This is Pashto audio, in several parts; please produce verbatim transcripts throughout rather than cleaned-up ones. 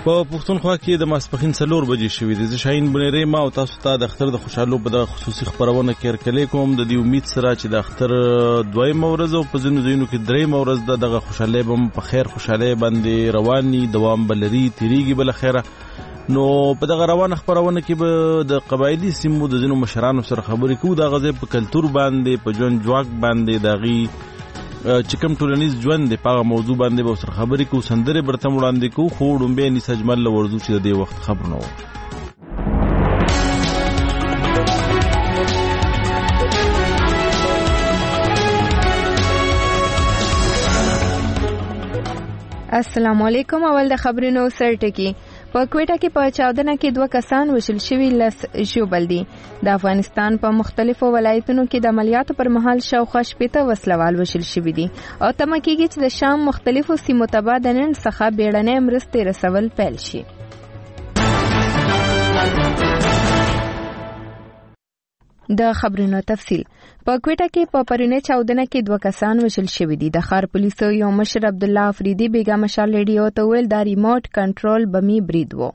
په پښتونخوا کې د ماسپښین څلور بجې شوې دي. زه شاهین بنيري ما او تاسو ته د اختر د خوشحالو په دغه خصوصي خبرونه کې هرکلی کوم د دې امید سره چې د اختر دویمه ورځ او په ځینو ځایونو کې دریمه ورځ د دغه خوشحالۍ به په خیر خوشحالۍ باندې رواني دوام بلري تیریږي بل خیره. نو په دغه روانه خبرونه کې به د قبایلی سیمو د ځینو مشرانو سره خبرې کوو د غزې په کلچر باندې په ژوند جواک باندې دغه چې کوم ټولنیز ژوند د پاغه موضوع باندې به سره خبرې کوو سندره برته وړاندې کوو خو ډومبه ني سجمل ورزو چې د دې وخت خبرونه وو. السلام علیکم. اول د خبرونو سرټکی په کوټه کې په چاودنه کې دوه کسان وژل شوي لس ژوبل دي. د افغانستان په مختلفو ولایتونو کې د عملیاتو پر مهال شاوخوا شپېته وسلوال وژل شوي دي او تمه کېږي چې د شام مختلفو سیمو ته به د نن څخه بیړنۍ مرستې رسول پیل شي. د خبرونو تفصیل. په کوټه کې په پرونی چاودنه کې دوه کسان وژل شوي دي. د ښار پولیسو یو مشر عبد الله افریدي بیګا مشال ریډیو ته ویل دا ریموټ کنټرول بمی برید وو.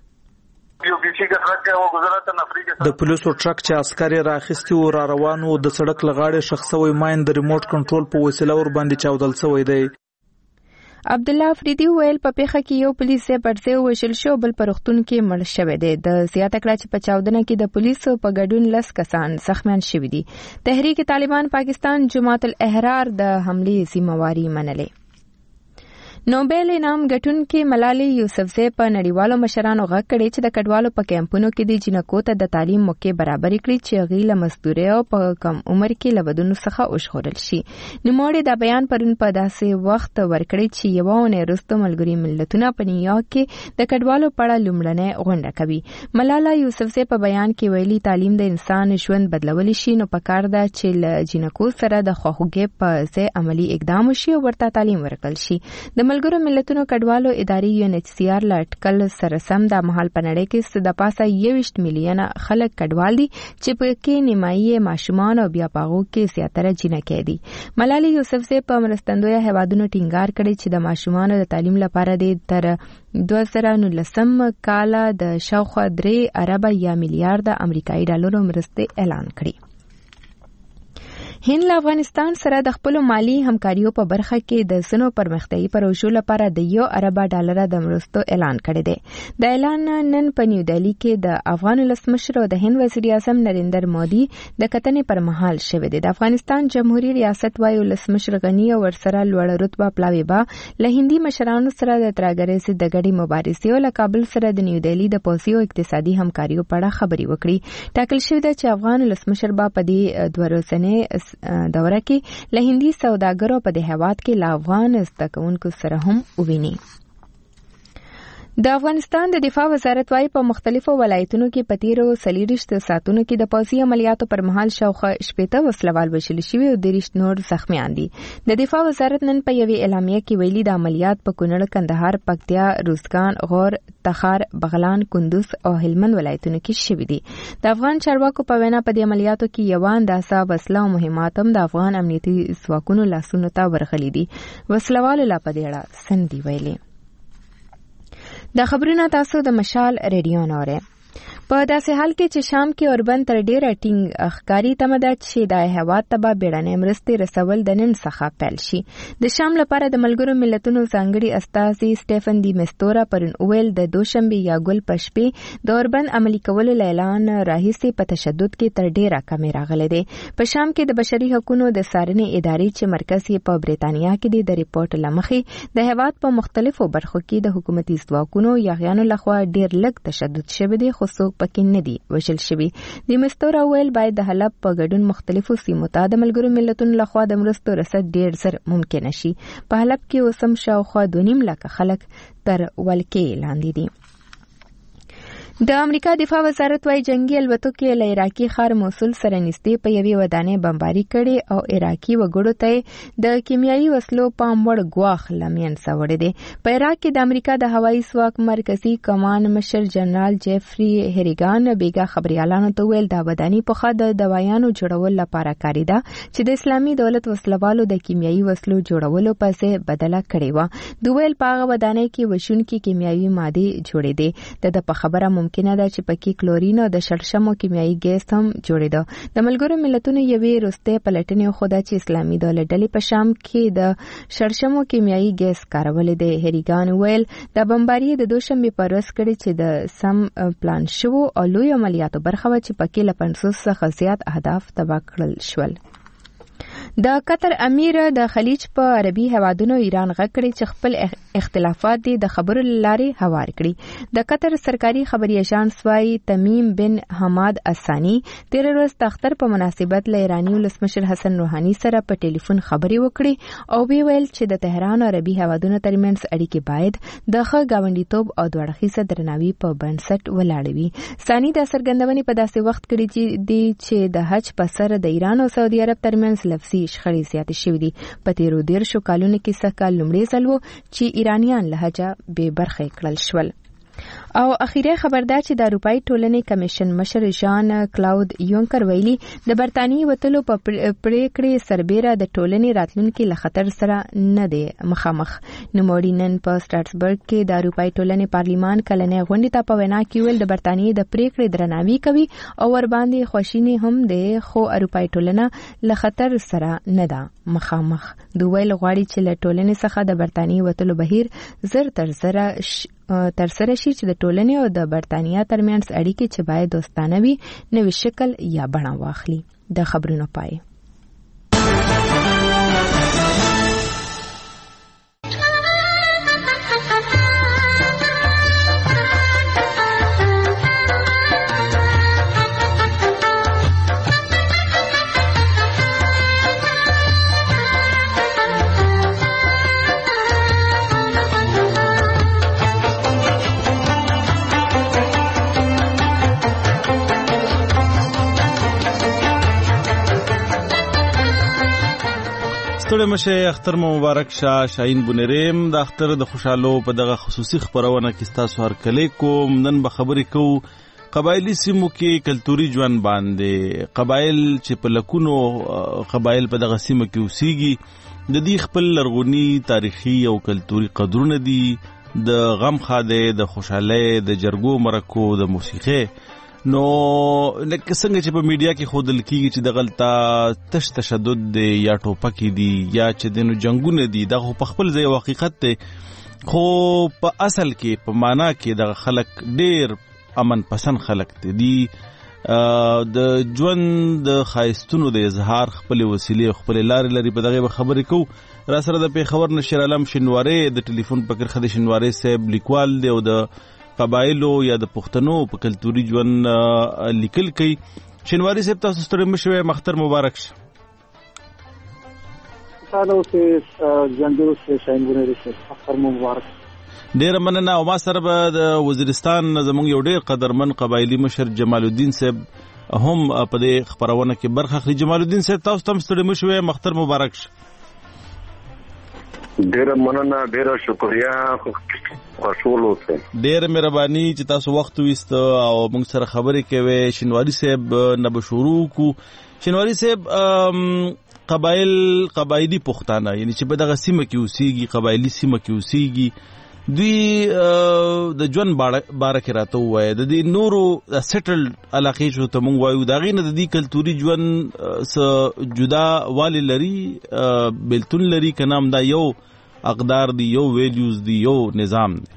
د پولیسو ټرک چې عسکر راخستی و را روانو د سړک لغاړې شخصوي ماین د ریموټ کنټرول په وسیله ور باندې چاودل شوی دی. عبد الله افریدي ویل په پیښه کې یو پولیس یې پرځای وژل شو بل په روغتون کې مړ شوی دی. د زیاته کړه چې په چاودنه کې د پولیسو په ګډون لس کسان زخمیان شوي دي. تحریک طالبان پاکستان جماعت الاحرار د حملې ذمہواری منلې. نوبل انعام ګټونکې ملالۍ یوسفزۍ په نړیوالو مشرانو غږ کړی چې د کډوالو په کیمپونو کې د جنکو ته د تعلیم موقع برابرې کړي چې هغوی له مزدورۍ او په کم عمر کې له ودونو څخه وژغورل شي. نوموړې دا بیان پرون په داسې وخت ورکړی چې یوه اونۍ وروسته ملګري ملتونه په نیویارک کې د کډوالو په اړه لومړنۍ غونډه کوي. ملاله یوسفزۍ په بیان کې ویلي تعلیم د انسان ژوند بدلولی شي نو پکار ده چې له جنکو سره د خواخوږۍ په ځای عملي اقدام وشي او ورته تعلیم ورکړل شي. د ملګرو ملتونو کډوالو ادارې یو ان ایچ سی آر له اټکل سره سم د مهال په نړۍ کې د پاسه یوویشت میلیونه خلک کډوال دي چې په کې نیمایي ماشومان او بیا په هغو کې زیاتره جنکۍ دي. ملالۍ یوسفزۍ په مرستندویه هیوادونو ټینګار کړی چې د ماشومانو د تعلیم لپاره د تر دوه زره نولسم کاله د شاوخوا درې اربه یا میلیارډ امریکایي ډالرو مرستې اعلان کړي. هند له افغانستان سره د خپلو مالی همکاریو په برخه کې د ځینو پرمختیایي پروژو لپاره د یو اربه ډالره د مرستو اعلان کړی دی. د اعلان نن په نیو دهلي کې د افغان ولسمشر او د هند وزیر اعظم نریندر مودي د کتنې پر مهال شوی دی. د افغانستان جمهوریت ریاست وايي ولسمشر غني او ورسره لوړ رتبه پلاوی با له هندي مشرانو سره د ترګرې سي د غړي مبارزې او له کابل سره د نیو دهلي د پوځي او اقتصادي همکاریو په اړه خبرې وکړي. ټاکل شوی دی چې افغان ولسمشر با په دې دوه ورځې دوره کې له هندي سوداګرو په دې هیواد کې له افغان زده کوونکو سره هم وویني. د افغانستان د دفاع وزارت وايي په مختلفو ولایتونو کې په تیرو څلېرویشتو ساعتونو کې د پوځي عملیاتو پر مهال شاوخوا شپېته وسلوال وژل شوي او دېرش نور زخمیان دي. د دفاع وزارت نن په یوې اعلامیه کې ویلي د عملیات په کونړ، کندهار، پکتیا، روزګان، غور، تخار، بغلان، کندوز او هلمند ولایتونو کې شوي دي. د افغان چارواکو په وینا په دې عملیاتو کې یوه اندازه وسله او مهمات هم د افغان امنیتي ځواکونو لاسونو ته ورغلي دي. وسلوالو لا په دې اړه څه دي ویلي. دا خبرونه تاسو د مشال ریډیو نوره په داسې حال کې چې شام کې اوربند تر ډیره ټینګ ښکاري تمه ده چې د هیواد ته به بیړنۍ مرستې رسول د نن څخه پیل شي. د شام لپاره د ملګرو ملتونو ځانګړي استازي سټیفن دی میستورا پرون ویل د دوشنبه یا ګل په شپې د اوربند عملي کولو اعلان راهیسې په تشدد کې تر ډیره کمې راغلی دی. په شام کې د بشري حقوقو د څارنې ادارې چې مرکز یې په بریتانیا کې دی د ریپورت له مخې د هیواد په مختلفو برخو کې د حکومتي ځواکونو یاغیانو لخوا ډیر لږ تشدد شوی دی خو څوک پکې نه دي وژل شوي. د مستور ویل باید د حلب په ګډون مختلفو سیمو ته د ملګرو ملتونو لخوا د مرستو رسد ډیر زر ممکن شي. په حلب کې اوس هم شاوخوا دوه نیم لکه خلک تر ولکې لاندې دي. د امریکا دفاع وزارت وايي جنگي الوتکې له عراقي ښار موصل سره نږدې په یوې ودانۍ بمباري کړې او عراقي وګړو ته د کیمیاوي وسلو پام وړ ګواښ لمنځه وړی دی. په عراق کې د امریکا د هوایي ځواک مرکزي کمان مشر جنرال جیفري هریګان بیګا خبريالانو ته ویل دا ودانۍ په خاطر د دوايانو جوړول لپاره کاری ده چې د اسلامي دولت وسلوالو د کیمیاوي وسلو جوړولو پسې بدله کړې و. دوی ویل په هغه ودانۍ کې وشونکي کیمیاوي ماده جوړې دي. د په خبره ممکنه ده چې پکې کلورین او د شړشمو کیمیاوي ګیس هم جوړېده. د ملګرو ملتونو یوې وروستۍ پلټنې خوده چې اسلامي دولت ډلې په شام کې د شړشمو کیمیاوي ګیس کارول دي. هریګان ویل د بمباري د دوشنبه پر ورځ کړي چې د سم پلان شوو او لوی عملیاتو برخه و چې پکې له پنځوس څخه زیات اهداف تباه کړل شول. د قطر امیر د خلیج په عربي هوادونو ایران غکړي چې خپل اختلافات دي د خبرو لارې هوار کړي. د قطر سرکاري خبري اژانس وايي تمیم بن حماد الثاني تیر ورځ د اختر په مناسبت له ایراني ولسمشر حسن روحاني سره په ټلیفون خبري وکړي او وی ویل چې د تهران او عربي هوادونو ترمنځ اړیکې باید د ښه ګاونډیتوب او د اړخیزه درناوي په بنسټ ولاړ وي. ثاني د څرګندونې په داسې وخت کې چې دی چې د حج په سر د ایران او سعودي عرب ترمنځ لفظي شخړې زیاتې شوې دي. په تیرو دیرشو کلونو کې څه کال لومړی ځل و چې ایرانیان له حجه بې برخې کړل شول. او اخیری خبر دا چې د اروپאי ټولنې کمیشن مشر ژان کلاود یونکر ویلي د برتانیې وتلو په پریکړې سربېره د ټولنې راتلونکي له خطر سره نه دی مخامخ. نوموړي نن په سټراسبرګ کې د اروپאי ټولنې پارلیمان کلنې غونډې ته په وینا کې ویل د برتانیې د پریکړې درناوی کوي او ور باندې خوشینی هم دی خو اروپאי ټولنه له خطر سره نه ده مخامخ. دوی ویل غواړي چې له ټولنې څخه د برتانیې وتلو بهیر زر تر زر تر سره شي چې د ټولنې او د برتانیا ترمنځ اړیکې چې باید دوستانه وي نوې شکل یا بڼه واخلي. د خبرونو پای. ستړي مشه اختر مو مبارک شه. شاهین بونریم د اختر د خوشحالو په دغه خصوصي خبرونه کې تاسو هر کله کوم. نن به خبرې کوو قبایلی سیمو کې کلتوري ژوند باندې. قبایل چې په لکونو قبایل په دغه سیمو کې اوسېږي د دې خپل لرغونی تاریخي او کلتوري قدرونه دي. د غم خاده د خوشحالۍ د جرګو مرکو د موسیقي نو لکه څنګه چې په میډیا کې خودل کیږي چې د غلطه تش تشدد دی یا ټوپکې دي یا چې دینو جنگونه دي دا خو په خپل ځای حقیقت دی خو په اصل کې په معنا کې د خلک ډیر امن پسند خلک دي. د ژوند د خایستونو د اظهار خپل وسیلې خپل لارې لري. په دغه خبرې کو را سره د پیښور نشر عالم شنواره د ټلیفون پکر خدای شنواره صاحب لیکوال دی او د قبایلو یا د پښتنو په کلتوري ژوند لیکل کوي. شنواری صاحب تاسو ستړي مشوي مختر مبارک شه. تاسو ته ژوندو سه شاین ګورې شه مختر مبارک. ډیر مننه. او ما سره به د وزیرستان زموږ یو ډیر قدرمن قبایلی مشر جمال الدین صاحب هم په دې خبرونه کې برخه اخلي. جمال الدین صاحب تاسو تم ستړي مشوي مختر مبارک شه. ډیر مننه ډیر شکریا خوشاله اوسئ. ډیر مهرباني چې تاسو وخت وست او موږ سره خبرې کوي. شنواری صاحب نه به شروع کو. شنواری صاحب قبایل قبایلی پښتانه یعنی چې په دغه سیمه کې اوسېږي قبایلی سیمه کې اوسېږي دوی د ژوند باره کې راته وایي د دې نورو سیټلډ علاقې چې ته مونږ وایو د هغې نه د دې کلتوري ژوند څه جدا والی لري بېلتون لري که نه همدا یو اقدار دی یو ویلیوز دی یو نظام دی.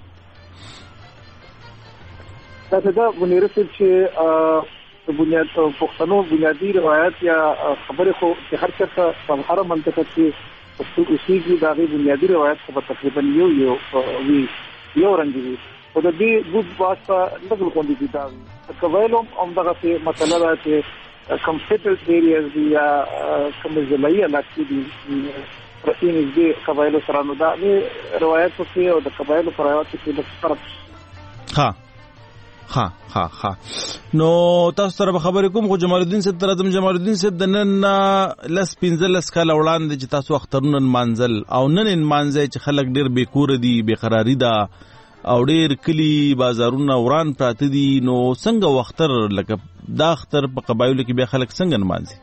تاسو دا ونیره چې د بنیاد پښتنو بنیادی روایت یا خبرې خو چې هر څه په هر منطقه کې پښتو اوسېږي د هغې بنیادي روایت خو به تقریبا یو یو وي یو رنګ وي خو د دې ګوډ باس په لږ غوندې دي دا وي. قبایلو همدغسې مسله ده چې کوم سیټلډ ایریاز دي یا کومې ضلعي علاقې دي پرتې نږدې قبایلو سره نو دا روایت پکې او د قبایلو په روایت کې لږ فرق. ها ها ها ها نو تاسو سره خبرې کوم خو جمال الدین صاحب تر اعظم جمال الدین صاحب د نن لس پنځلس کاله وړاندې چې تاسو اخترونه منزل او نن منځي چې خلک ډېر بې کور دي بې قراری ده او ډېر کلی بازارونه وران پراته دي نو څنګه وختر لکه دا اختر په قبایلو کې بیا خلک څنګه نمانځي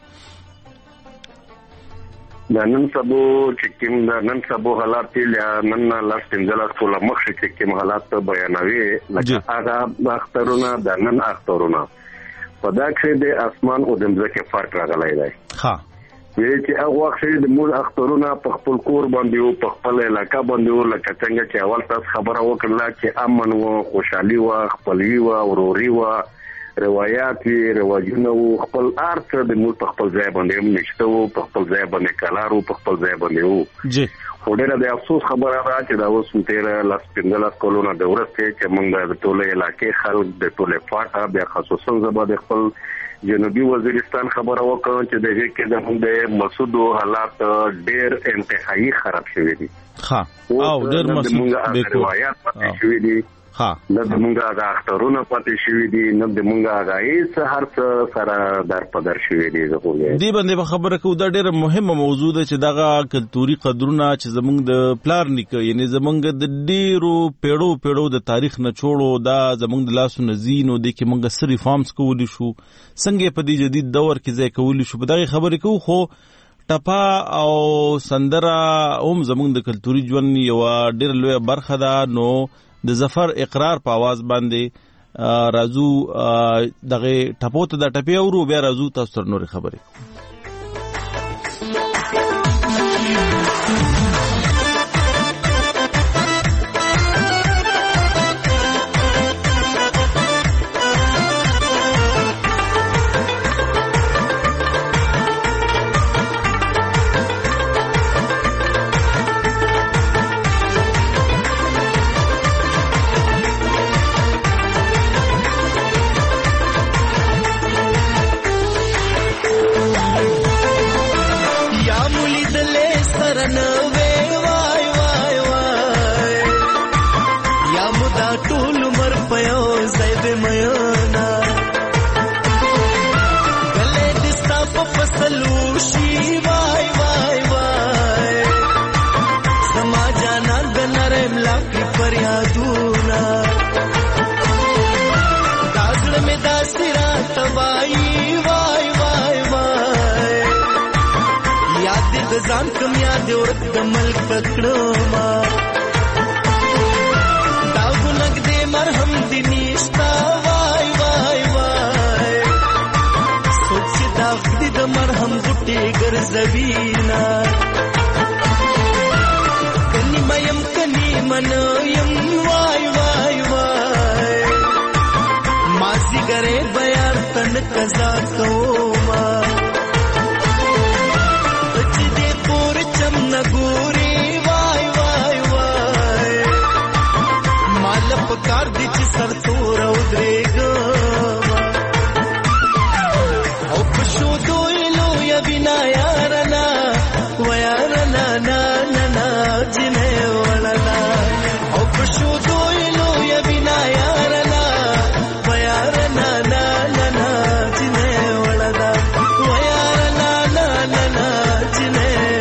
د نن سبو چې کوم د نن سبو حالات یا نن لاس پنځلس کوله مخکې چې کوم حالات بیانوي لکه هغه اخترونه د نن اخترونه په دا کې د اسمان او د ځمکې فرق راغلی دی ها وی چې هغه وخت د موږ اخترونه په خپل کور باندې او په خپل علاقې باندې او لکه څنګه چې اول تاسو خبره وکړه چې امن او خوشحالي او خپلوي او وروري او روایت وی رواجونه او خپل ارث د موږ په خپل ځای باندې نشته او په خپل ځای باندې کلارو په خپل ځای باندې وو جی خو ډېر د افسوس خبره ده چې دا اوس تیر لاس پنځلس کلونه د ورسته چې موږ د ټوله علاقې خلک د ټوله فاټا بیا خصوصا زبا د خپل جنوبي وزیرستان خبره وکړه چې دغه کې د هم د مسعود حالات ډېر انتهایی خراب شوی دي ها او ډېر مسعود د روایت پاتې شوی دي ها نه د مونږه د اخترونه پاتې شوی دي نه د مونږه غایس هر څه سره در په در شوی دي زه خو دی باندې خبره کوم دا ډېر مهمه موضوع ده چې دغه کلتوري قدرونه چې زمونږ د پلار نیکه یعنی زمونږ د ډېرو پیړو پیړو د تاریخ نه چوړو دا زمونږ د لاسو نزینو د کې مونږ سری فارمز کولی شو څنګه په دې جدید دور کې ځای کولی شو په دغه خبرې کوو خو ټپا او سندره هم زمونږ د کلتوري ژوند یو ډېر لوی برخه ده نو د ظفر اقرار په आवाज باندې راځو دغه ټپو ته د ټپي اورو بیا راځو تاسو سره نور خبرې ځان کم یاد ورک د ملک کړه ما دا ګنګ دې مرهم دې نشتا وای وای وای سوچ دا دې د مرهم ګټي ګرځوینا کني مېم کني من يم وای وای وای مازی ګره بیا تن قضا کوما نګوري وای وای وای مال په کار دي چې سر تور او درېګ او په شو دویلو یا بنا یارنا و یارنا نا نا نا جنې ولنا او په شو دویلو یا بنا یارنا و یارنا نا نا نا جنې ولنا و یارنا نا نا نا جنې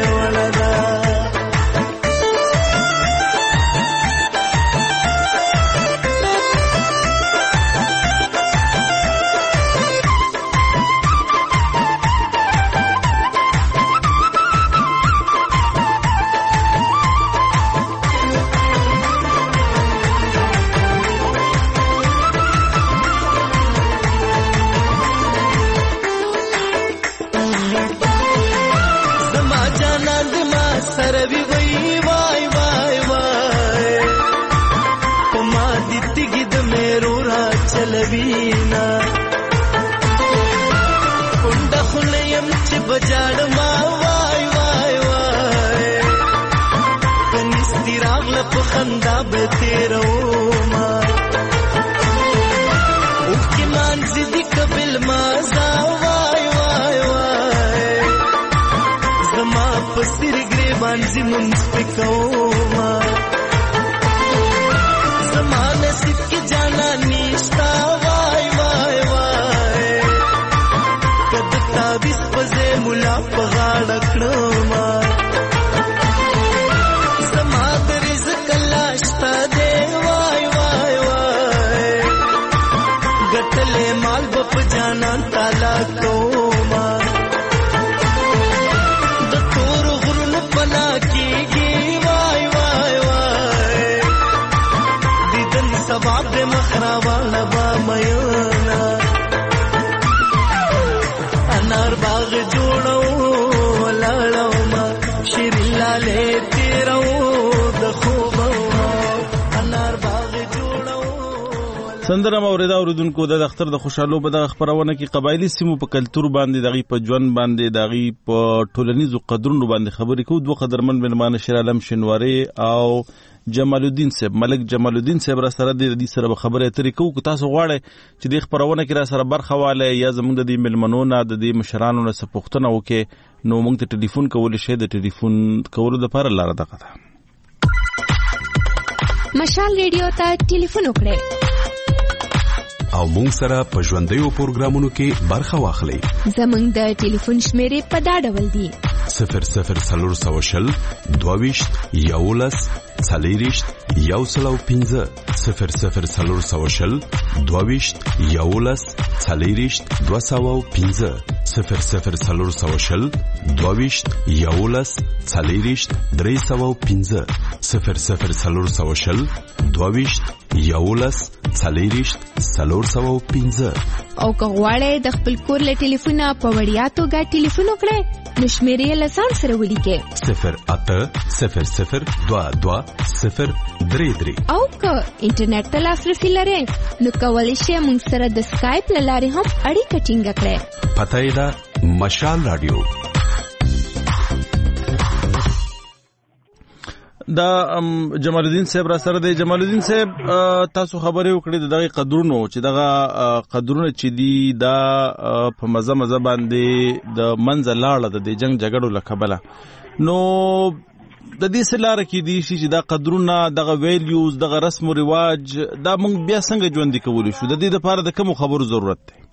سروي وای وای وای وای پما دتګي د مېرو را چلوینا کند خلیم چې بجاړ ما وای وای وای کنيستي راغله په خندا به تیرو ما او کې مان زدي قبل ما زا وای وای وای زما پسیر بانزی منز پکوما زمان سب کی جانا نیشت سندره موریدا اوریدونکو د اختر د خوشحالو په دغه خبرونه کې قبایلی سیمو په کلچر باندې دغه په ژوند باندې دغه په ټولنیزو قدرونو باندې خبرې کوو. دوه قدرمن مهمان شیر عالم شنواری او جمال الدین صاحب ملک جمال الدین صاحب را سره د دې سره خبرې اترې کوو. که تاسو غواړئ چې د خبرونه کې را سره برخه واله یا زموږ د دې ملمنونو د دې مشرانو نه سپوښتنه وکړي نو موږ ته ټلیفون کول شي. د ټلیفون کولو لپاره لاره دغه ده. مشال ریډیو ته ټلیفون وکړئ او مونږ سره په ژوندیو پروګرامونو کې برخه واخلئ. زمونږ د ټلیفون شمیرې په دا ډول دي: صفر صفر څلور سوه شل دوه ویشت یولس څلېرویشت یو سل او پنځه صفر صفر څلور سوه شل دوه ویشت یولس څلېرویشت دوه سوه او پنځه صفر صفر څلور سوه شل دوه ویشت یولس څلېرویشت درې سوه او پنځه صفر صفر څلور سوه شل دوه ویشت یولس څلېرویشت څلور سوه او پنځه. او که غواړئ د خپل کور له ټلیفونه په وړیا توګه ټلیفون وکړئ نو شمیرې یې له ځان سره ولیکئ: صفر اته صفر صفر دوه دوه صفر درې درې. او که انټرنیټ ته لاسرسي لرئ نو کولی شئ موږ سره د سکایپ له لارې هم اړیکه ټینګه کړئ. پته یې ده مشال راډیو. دا جمال الدین صاحب را سره دی. جمال الدین صاحب تاسو خبرې وکړې دغه قدرونو چې دغه قدرونه چې دي دا په مزه مزه باندې د منځ لاړه د جنگ جګړو له کبله نو د دې سلاره کې دي چې دا قدرونه دغه ویلیوز دغه رسم او رواج دا موږ بیا څنګه ژوند کولی شو؟ د دې لپاره د کوم خبرو ضرورت دی؟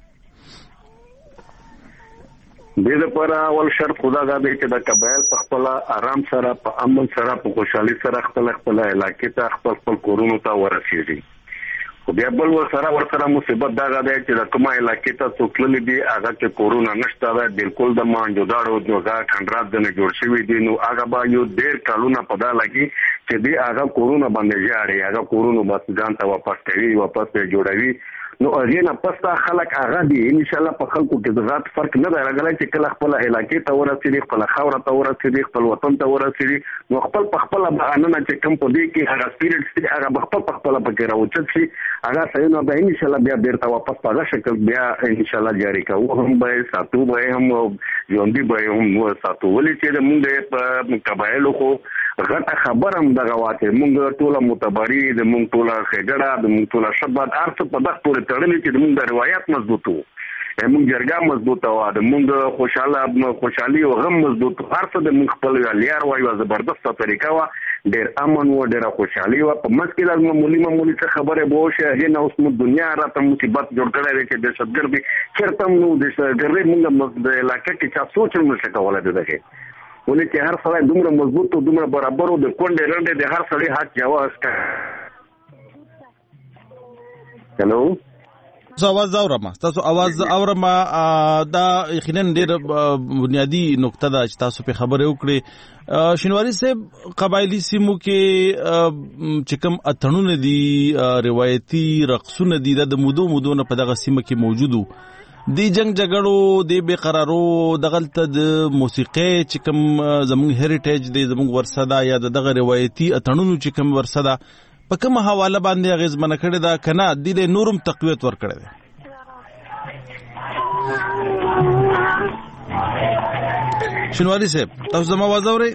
دې لپاره اول شرط خدا دا دی چې د قبایل په خپل آرام سره په امن سره په خوشحالي سره خپل خپل علاقې ته خپل خپل کورونو ته ورسیږي. خو بیا بل ورسره ورسره مصیبت دا دی چې د کومه علاقې ته څوک تللی دي هغه کې کورونا نشته ده، بالکل د مانجوداړو جوګه کنډرات د نه جوړ شوي دي. نو هغه به یو ډېر کلونه په دا لګي چې دی هغه کورونا باندې ژاړي، هغه کورونا بس ځان ته واپس کوي، واپس یې جوړوي. نو هغه نه پستا خلک هغه دي ان شاء الله په خلکو کې د ذات فرق نه راغلی چې کله خپل علاقې ته ورسېږي، خپل خاور ته ورسېږي، خپل وطن ته ورسېږي. نو خپل په خپل بهانه چې کوم په دې کې هغه سپیریټ چې هغه خپل په خپل پکې راوچت شي هغه سينو به ان شاء الله بیا بیرته واپس په هغه شکل بیا ان شاء الله جاری کوو. هم به ساتو به هم ژوندۍ به هم ساتو. ولې چې موږ په قبایلو خو غټه خبر هم دغه واته موږ ټول متبري د موږ ټول خېګړه د موږ ټول شبات ارڅ په دغه پورې تړلې چې موږ د روایت مضبوطو موږ جرګه مضبوطه و د موږ خوشاله خوشحالي او غم مضبوط ارڅ د موږ خپل لیار وایو زبردسته طریقه و ډېر امن و ډېر خوشحالي و په مسکل معمولی معمولی څه خبره به وشه هغه نو اوس دنیا راته مصیبت جوړ کړی چې د شتګردي چرته نو د شتګردي موږ د علاقې کې چا سوچ نه شته ولې دغه ولې چې هر سړی دومره مضبوط او دومره برابر او د کونډې رنډې د هر سړی حق جواز کوي. هلو تاسو आवाज اورم تاسو आवाज اورم دا یقینا ډېر بنیادی نقطه ده چې تاسو په خبره وکړي. شینواری صاحب قبایلی سیمو کې چې کوم اتڼونه دي روایتي رقصونه دي د مودو مودو نه په دغه سیمه کې موجودو دی جنگ جګړو دی بے قرارو دغلته د موسیقي چې کوم زموږ هریټیج دی زموږ ورثه ده یا دغه روایتي اتڼونو چې کوم ورثه ده په کومه حواله باندې اغیزمنه کړې ده کنه د نورم تقویت ور کړې ده؟ شنواری صاحب تاسو زما आवाज اورئ؟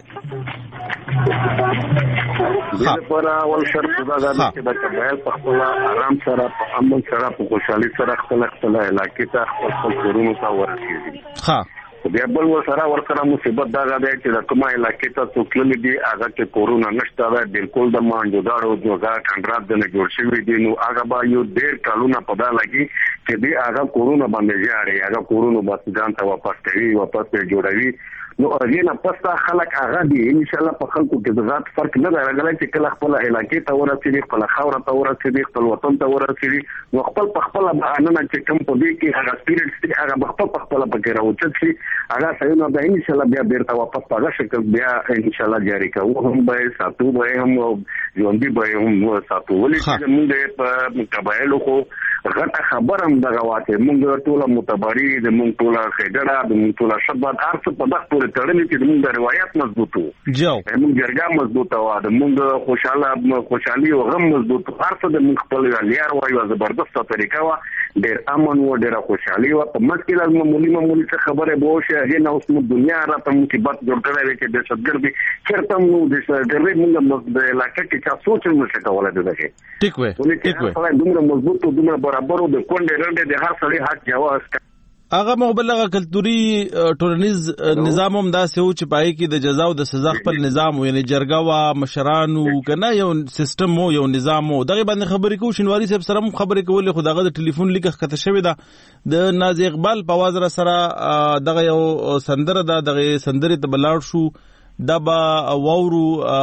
دغه لپاره اول شرط دا دی چې د قبایل په خپل آرام سره په امن سره په خوشحالي سره خپل خپل علاقې ته خپل خپل کورونو ته ورسېږي. ها بیا بل ورسره ورسره مصیبت دا دی چې د کومه علاقې ته څوک تللی دي هغه کې کورونا نشته ده، بالکل د مانجوداړو جوګه کنډرات د نه جوړ شوي دي. نو هغه به یو ډېر کلونه په دا لګي چې دی هغه کورونا باندې ژاړي، هغه کورونا بس ځان ته واپس کوي، واپس یې جوړوي. نو هغه نه پستا خلک هغه دي ان شاء الله په خلکو کې د ذات فرق نه راغلی چې کله خپل علاقې ته ورسېږي، خپل خاور ته ورسېږي، خپل وطن ته ورسېږي. نو خپل په خپل بهانه چې کوم په دې کې هغه سپیریټ چې هغه خپل په خپل پکې راوچت شي هغه سينو به ان شاء الله بیا بیرته واپس په هغه شکل بیا ان شاء الله جاری کوو. هم به ساتو به هم ژوندۍ به هم ساتو. ولې چې موږ په قبایلو خو غټه خبره هم دغه واته موږ ټول متبري د موږ ټول خېډړه د موږ ټول شبات ارڅ په دغه پورې تړلې چې د موږ روایت مضبوطو جو موږ جرګه مضبوطه و د موږ خوشاله خوشحالي او غم مضبوط ارڅ د موږ خپل لیار وایو زبردست طریقه و ډېر امن و ډېر خوشحالي و په مشکل از معمولی معمولی څه خبره به شي هغه نه اوس موږ دنیا را ته مصیبت جوړ کړی چې د شتګردي چرته موږ د شتګردي موږ د علاقې کې څه سوچ نه شي کولای دغه ټیک وې ټیک وې دومره مضبوط او دومره برابر د کونډې رنده د هر سړي حق جواز هغه مغبلغه کلتوري ټولنیز نظام هم داسې و چې پای کې د جزا او د سزا خپل نظام یعنی جرګه وا مشرانو کنه یو سیستم یو نظام دغه باندې خبرې کوو شنواری صاحب سره هم خبرې کولې خو دغه د ټلیفون لیک کته شوی دا د ناز اقبال په आवाज را سره دغه یو سندره دا دغه سندره ته بلاړ شو دبا وورو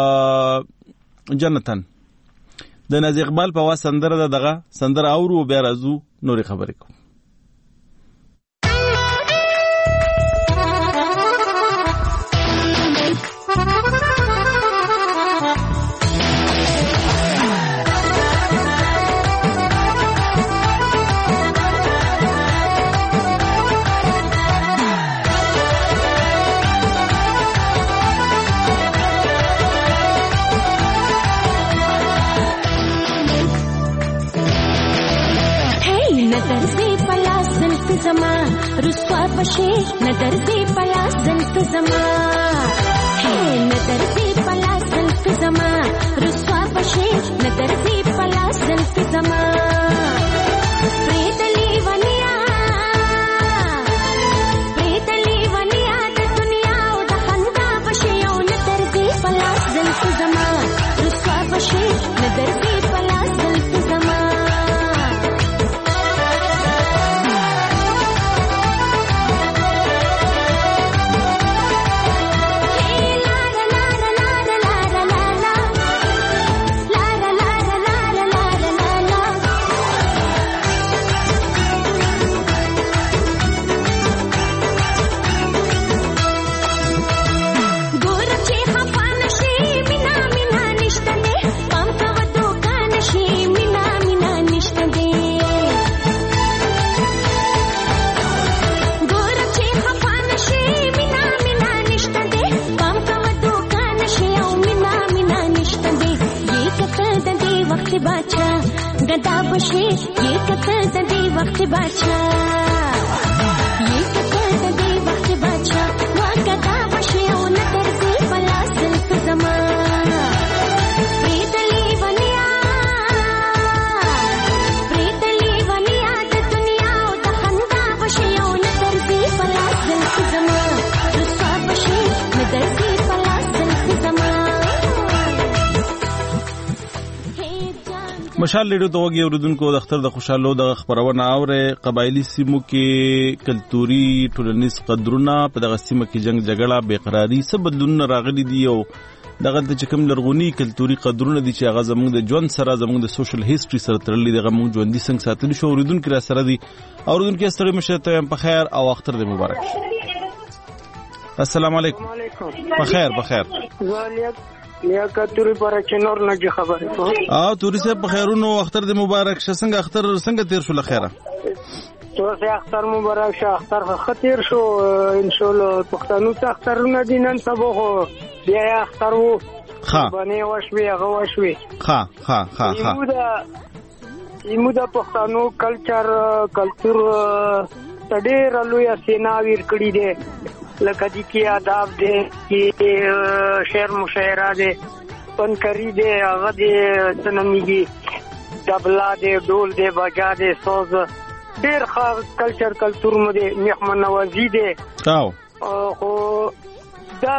جنتن د ناز اقبال په आवाज سندره دغه سندره اورو بیا راځو نوري خبرې کوو رسوا پشے نظر سے پلا زلف زما ہے نظر سے پلا زلف زما رسوا پشے نظر سے پلا زلف زما پریتلی ونیا پریتلی ونیا د دنیا او د خندا پشے او نظر سے پلا زلف زما رسوا پشے نظر سے پلا زلف زما गदा बशे ये कत दे वक्त बाचा ये कत दे वक्त बाचा वा गदा बशे ओ नजर से पला सिल्क जमा प्रीतली वनिया प्रीतली वनिया द दुनिया ओ द खंदा बशे ओ नजर से पला सिल्क जमा रुसवा बशे नजर से पला सिल्क जमा مشال لیډو ته وګي اوردونکو د اختر د خوشاله د خبرونه اوره قبایلی سیمو کې کلتوري ټولنیز قدرونه په دغه سیمه کې جنگ جګړه بیقراری څه بدلون راغلي دي او دغه د چکم لرغونی کلتوري قدرونه دي چې هغه زموږ د ژوند سره زموږ د سوشل هیستوري سره تړلي دغه موږ ژوندۍ څنګه ساتل شو اوردونکو را سره دي اوردونکو ستړي مشه ته په خیر او اختر د مبارک السلام علیکم په خیر په خیر یا کتوري پر چنور نه جي خبره کو اه توري سه په خیرونو اختر د مبارک شه څنګه اختر څنګه تیر شو لخيره تو سه اختر مبارک شه اختر خطیر شو ان شاء الله پښتنو ته اخترونه دینن سبو بیا اختر وو ها باندې وشوي هغه وشوي ها ها ها ها ایمودا ایمودا پښتنو کلچر کلچر تډیر لوی سینا ویر کړی دی لکه دي کې آداب دي کې شعر مشاعره دي پنکری دي هغه دي سنميږي دبلا دي ډول دي بجا دي سوز ډېر خاص کلچر کلچر مو دي مهمان نوازي دي او خو دا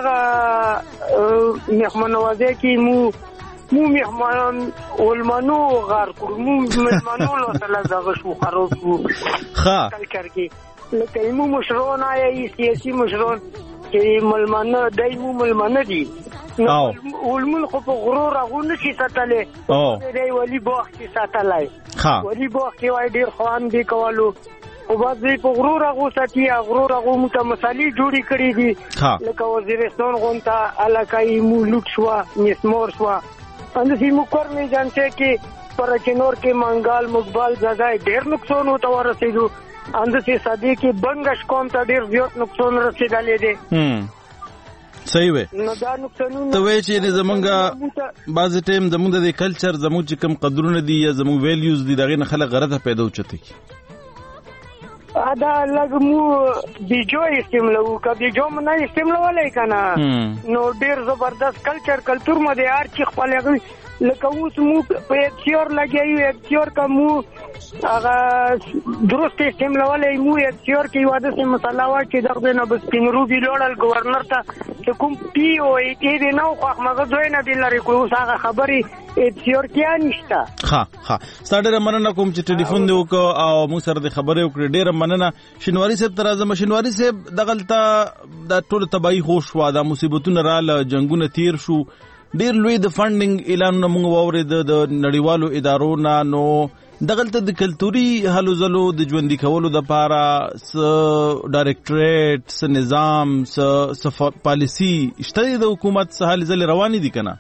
مهمان نوازي کې مو مو مهمان ولمنو غار کو مو مهمانو له تل دغه شو خروف ها کلچر کې لکه ایمو مشرون آیا سیاسی مشرون چې ملمانه دایمو ملمانه دي ولمن خو په غرور هغه نشي ساتلی دی ولی باغ کې ساتلی ولی باغ کې وای ډېر خوان دي کولو او بعضې په غرور هغه ساتي غرور هغه مو ته مسالې جوړې کړي دي لکه وزیرستان غونته علاقه ایمو لوټ شوه مسمار شوه انداسې مو کور مې جانته کې پر چنور کې منګال مقبال ځای ډېر نقصان وته ورسېدو اندسې صدې کې بنګش قوم ته ډېر زیات نقصان رسېدلی دی. صحیح وي. ته وایې چې زمونږ بعضې ټایم زمونږ د دې کلچر زمونږ چې کوم قدرونه دي یا زمونږ ویلیوز دي د هغې نه خلک غرضه پیدا اوچته کړي. دا لږ مو بیجو استعمالوو که بیجو مو نه استعمالولی که نه نو ډېر زبردست کلچر کلتور مو دی هر چې خپل هغوی لکه اوس مو په اکسیور لګیا یو اکسیور که مو هغه درست استعمالولی مو اکسیور کې یوه داسې مسله وه چې دغه ځای نه به سپین روبي لوړل ګورنر ته چې کوم پي او ای ټي دی نه و خوښ مګه دوی نه دې لرې کړو اوس هغه خبرې اکسیور کې نشته. ښه ښه ستا ډېره مننه کوم چې ټلیفون دې وکړه او موږ سره دې خبرې وکړې. ډېره مننه. شینواري صاحب ته راځم. شینواري صاحب دغلته دا ټوله تباهي خوش شوه دا مصیبتونه راله جنګونه تیر شو ډېر لوی د فنډینګ اعلانونه موږ واورېده د نړیوالو ادارو نه. نو دغلته د کلتوري هلو ځلو د ژوندي کولو دپاره څه ډایرکټریټ څه نظام څه پالیسي شته دی د حکومت څه هلې ځلې روانې دي که نه؟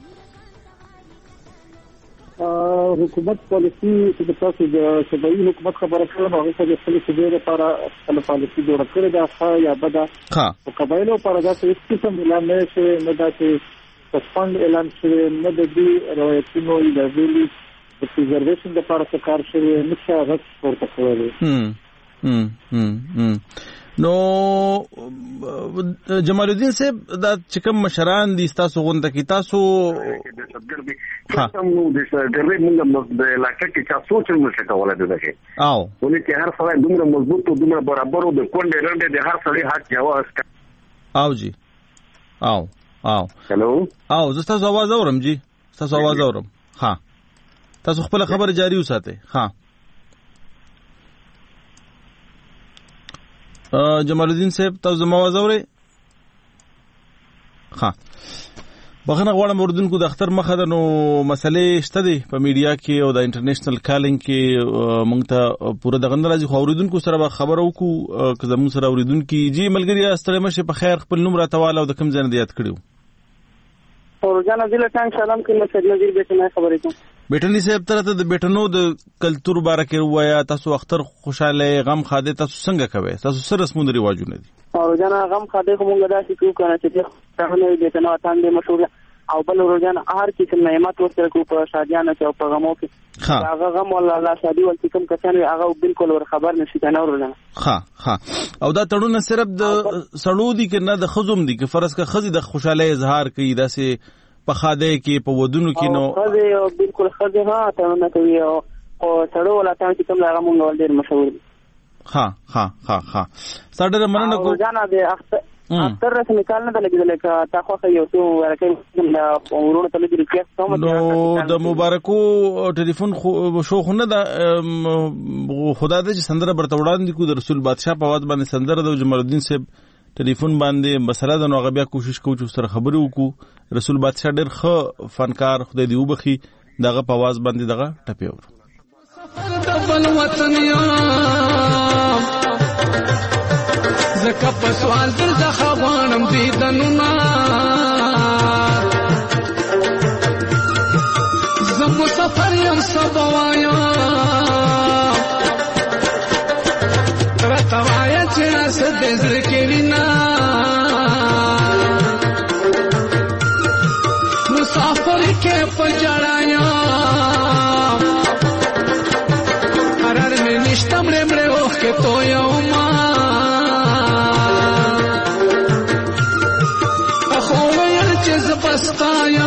حکومت پالیسي چې د تاسو د صوبایي حکومت خبره کوم هغه څه د خپلې صوبې لپاره خپله پالیسي جوړه کړې ده ښه یا بده. په قبایلو لپاره داسې هېڅ قسم اعلان نه شوی نه داسې سسپند اعلان شوی نه د دې روایتونو د ویلي د پریزرویشن لپاره څه کار شوی نه څه غږ پورته کړی. نو جمال الدین صاحب دا چې کوم مشران دي ستاسو غونډه کې تاسو قسم نو د سرګرې موږ د علاقې کې چا سوچ نه شي کولای دغه او ولې چې هر څه دومره مضبوط او دومره برابر او د کونډې رنده د هر څه حق جواز او جی او او هلو او زه تاسو आवाज اورم جی تاسو आवाज اورم. ها تاسو خپل خبر جاری وساتئ. ها جمال الدین صاحب تاسو زما आवाज اورئ؟ ها بخنه غواړم اردوونکو د اختر مخه ده نو مسلې شته دي په میډیا کې او د انټرنیشنل کالینګ کې مونږ ته پوره دغه نه راځي خو اردوونکو سره به خبره وکړو که زموږ سره اردوونکي جی ملګري ستړي مشه په خیر خپل نوم راتواله او د کوم ځای نه یاد کړیو. روزانه ضلع ټانک سلام کوم سید نذیر بیٹنه خبرې کوم. بیٹنی صاحب ته د بیٹنو د کلچر باره کې وایا تاسو اختر خوشاله غم خاده تاسو څنګه کوي تاسو سره رسمونه رواجونه دي؟ روزانه غم خاده کومه داسې کوو کنه چې څنګه بیٹنو تاندې مشهور او بل روزانه هر کیسه نعمت ورسره کو په شادیانه او په غمو کې هغه غم ولا الله شادي ول کوم کسان هغه بالکل ور خبر نشي کنه ورونه. ها ها او دا تړونه صرف د سړو دي کې نه د خزم دي کې فرض کا خزي د خوشاله اظهار کوي داسې په خاده کې په ودونو کې نو خزه بالکل خزه ها تړونه کوي او سړو ولا تاسو چې کوم هغه مونږ ول ډیر مشهور دي. ها ها ها ها ساده مننه کو روزانه د اختر اختر رسمي کال نه د لګیدل کا تاسو خو یو څو ورکه د ورونو ته لګی ریکوست کوم نو د مبارکو ټلیفون شو خو نه د خدا دې سندره برته وړاندې کو د رسول بادشاہ په واده باندې سندره د جمال الدین صاحب ټلیفون باندې مسله د نو غبیا کوشش کوو چې سره خبرې وکړو. رسول بادشاہ ډېر ښه فنکار خدای دې وبخي دغه په आवाज باندې دغه ټپي ور خپل وطن یا زکه په سوال در ځخوانم دې دنونا زم مسافر یم سبوایا ترتوایا چې اس دې زړه وینا مسافر کې پجړایا قرار مې نشته مړ مړ اوخ کې تو یو ما بسقایا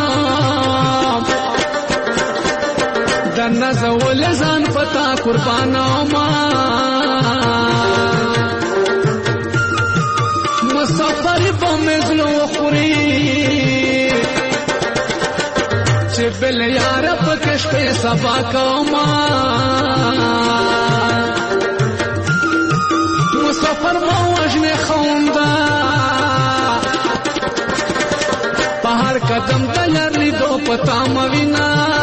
د نزول ځان پتا قربانا ما مسافر په مزلو خوري چې بل یار په کشته سبا کوما مسافر ما وجنه خوندا هر قدم تلر لیدو پتا موینا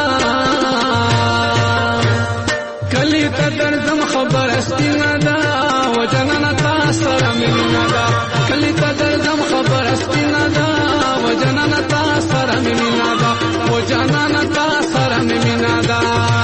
کلی تا دردم خبر استینا دا و جنانا تا سر ممینا دا کلی تا دردم خبر استینا دا و جنانا تا سر ممینا دا و جنانا تا سر ممینا دا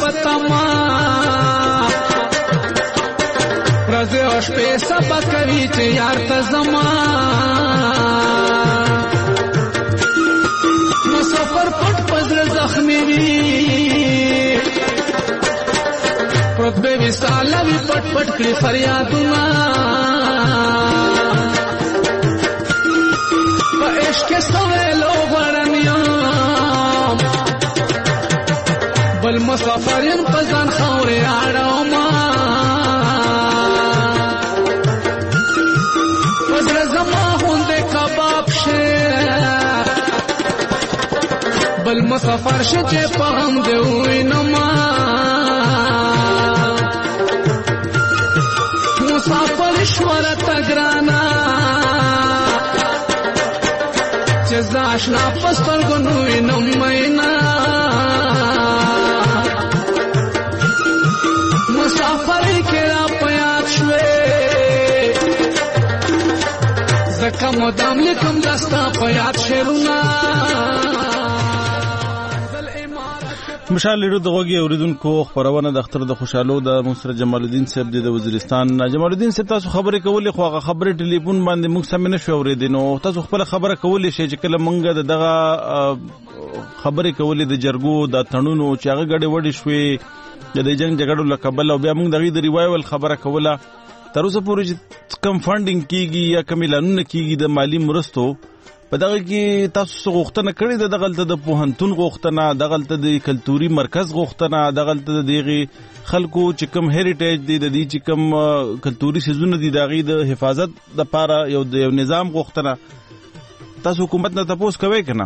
تما رزه او شپې سبا کوي چې یار ته زما مسافر پټ پزړه زخمي وي پروت به وساله وي پټ پټ کړي فریادونه په عشق سویلو غړنیام بل مسافرین په ځان خاورې اړوم پزړه زما غوندې کباب شه بل مسافر شه چې په غم دې وینم مسافر شوره تګرانا چې زاشنا پستر ګنو وینم مینا مسافر کړه پیات شوې زکه مدام لیکم دستا پیات شرونا مشال لیدو دغه اوریدونکو خبرونه د اختر د خوشالو د مصر جمال الدین صاحب د وزیرستان جمال الدین صاحب تاسو خبرې کولې خو هغه خبرې ټلیفون باندې موږ سم نه شو اوریدنو تاسو خپل خبره کولې شي چې کله موږ دغه خبرې کولې د جرګو د تڼونو چې هغه غړې وړې شوې د جنگ جګړو لقبل او بیا موږ دغه د ریوایول خبره کوله تر اوسه پورې کم فاندینګ کیږي یا کم اعلانونه کیږي د مالی مرستو په دغه کې تاسو غوښتنه کړې ده دغلته د پوهنتون غوښتنه دغلته د کلتوري مرکز غوښتنه دغلته د دغه خلکو چې کم هریټیج دي د دې چې کم کلتوري سيزونه دي دغه د حفاظت لپاره یو د نظام غوښتنه تاسو حکومت نه تاسو کوي کنه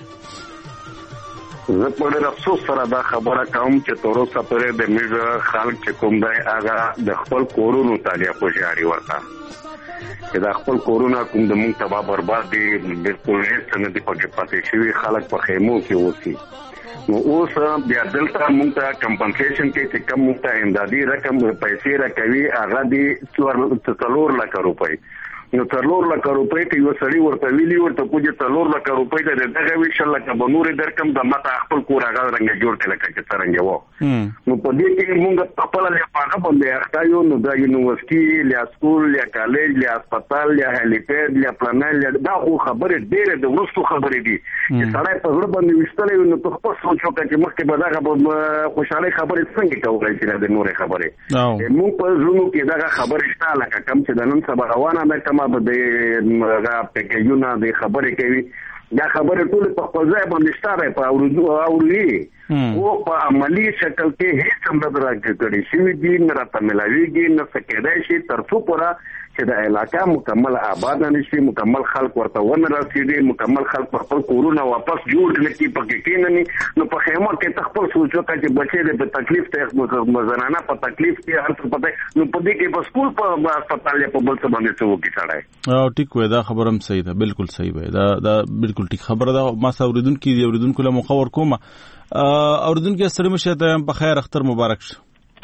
زه په ډېر افسوس سره دا خبره کوم چې تر اوسه پورې د میډ خلک چې کوم دی هغه د خپل کورونو تالیه په جاري ورته چې دا خپل کورونه کوم د مونږ تبا برباد دي بالکل هیڅ نه دي پکې پاتې شوي خلک په خیمو کې اوسي نو اوس بیا دلته مونږ ته کمپنسیشن کې چې کم مونږ ته امدادي رقم پیسې راکوي هغه دي څلور لک روپۍ نو څلور لک روپۍ ته یو سړی ورته ویلي ورته کوجه څلور لک روپۍ ته دغه وی شل لک بنور درکم د ماته خپل کور هغه رنګ جوړ کړل چې څنګه وو نو په دې کې موږ خپل له پاګه باندې اختیار نو د یونیورسيټي له سکول له کالج له هسپتال له هلیپیډ له پلانل دا خو خبره ډېره د ورستو خبرې دي چې سړی په ځړ باندې وشتلې نو په خپل سوچ وکړي چې مخکې به دا خوشاله خبرې څنګه کولای شي د نورې خبرې موږ په ژوند کې دا خبره شته لکه کم چې د نن سبا روانه ده کما به د هغه پکېونه د خبرې کوي دا خبره ټول په خپل ځای باندې ستاره په اورو اوري او په عملی شکل کې هیڅ هم راځي کړي شي دي نه راته ملاويږي نه سکیدای شي تر څو پورا چې د علاقې مکمل آباد نشي مکمل خلک ورته ونه رسیدي مکمل خلک په خپل کورونه واپس جوړ کړي کې پکې کېنني نو په خیمه کې تخپل سوچو چې بچي د تکلیف ته مزنانه په تکلیف کې هر څه پته نو په دې کې په سکول په هسپتال په بل څه باندې څه وکړي سړی او ټیک وای دا خبرم صحیح ده بالکل صحیح وای دا دا بالکل ټیک خبره ده ما اوریدونکو دی اوریدونکو له مخور کومه اوریدونکو سره مشه ته په خیر اختر مبارک شه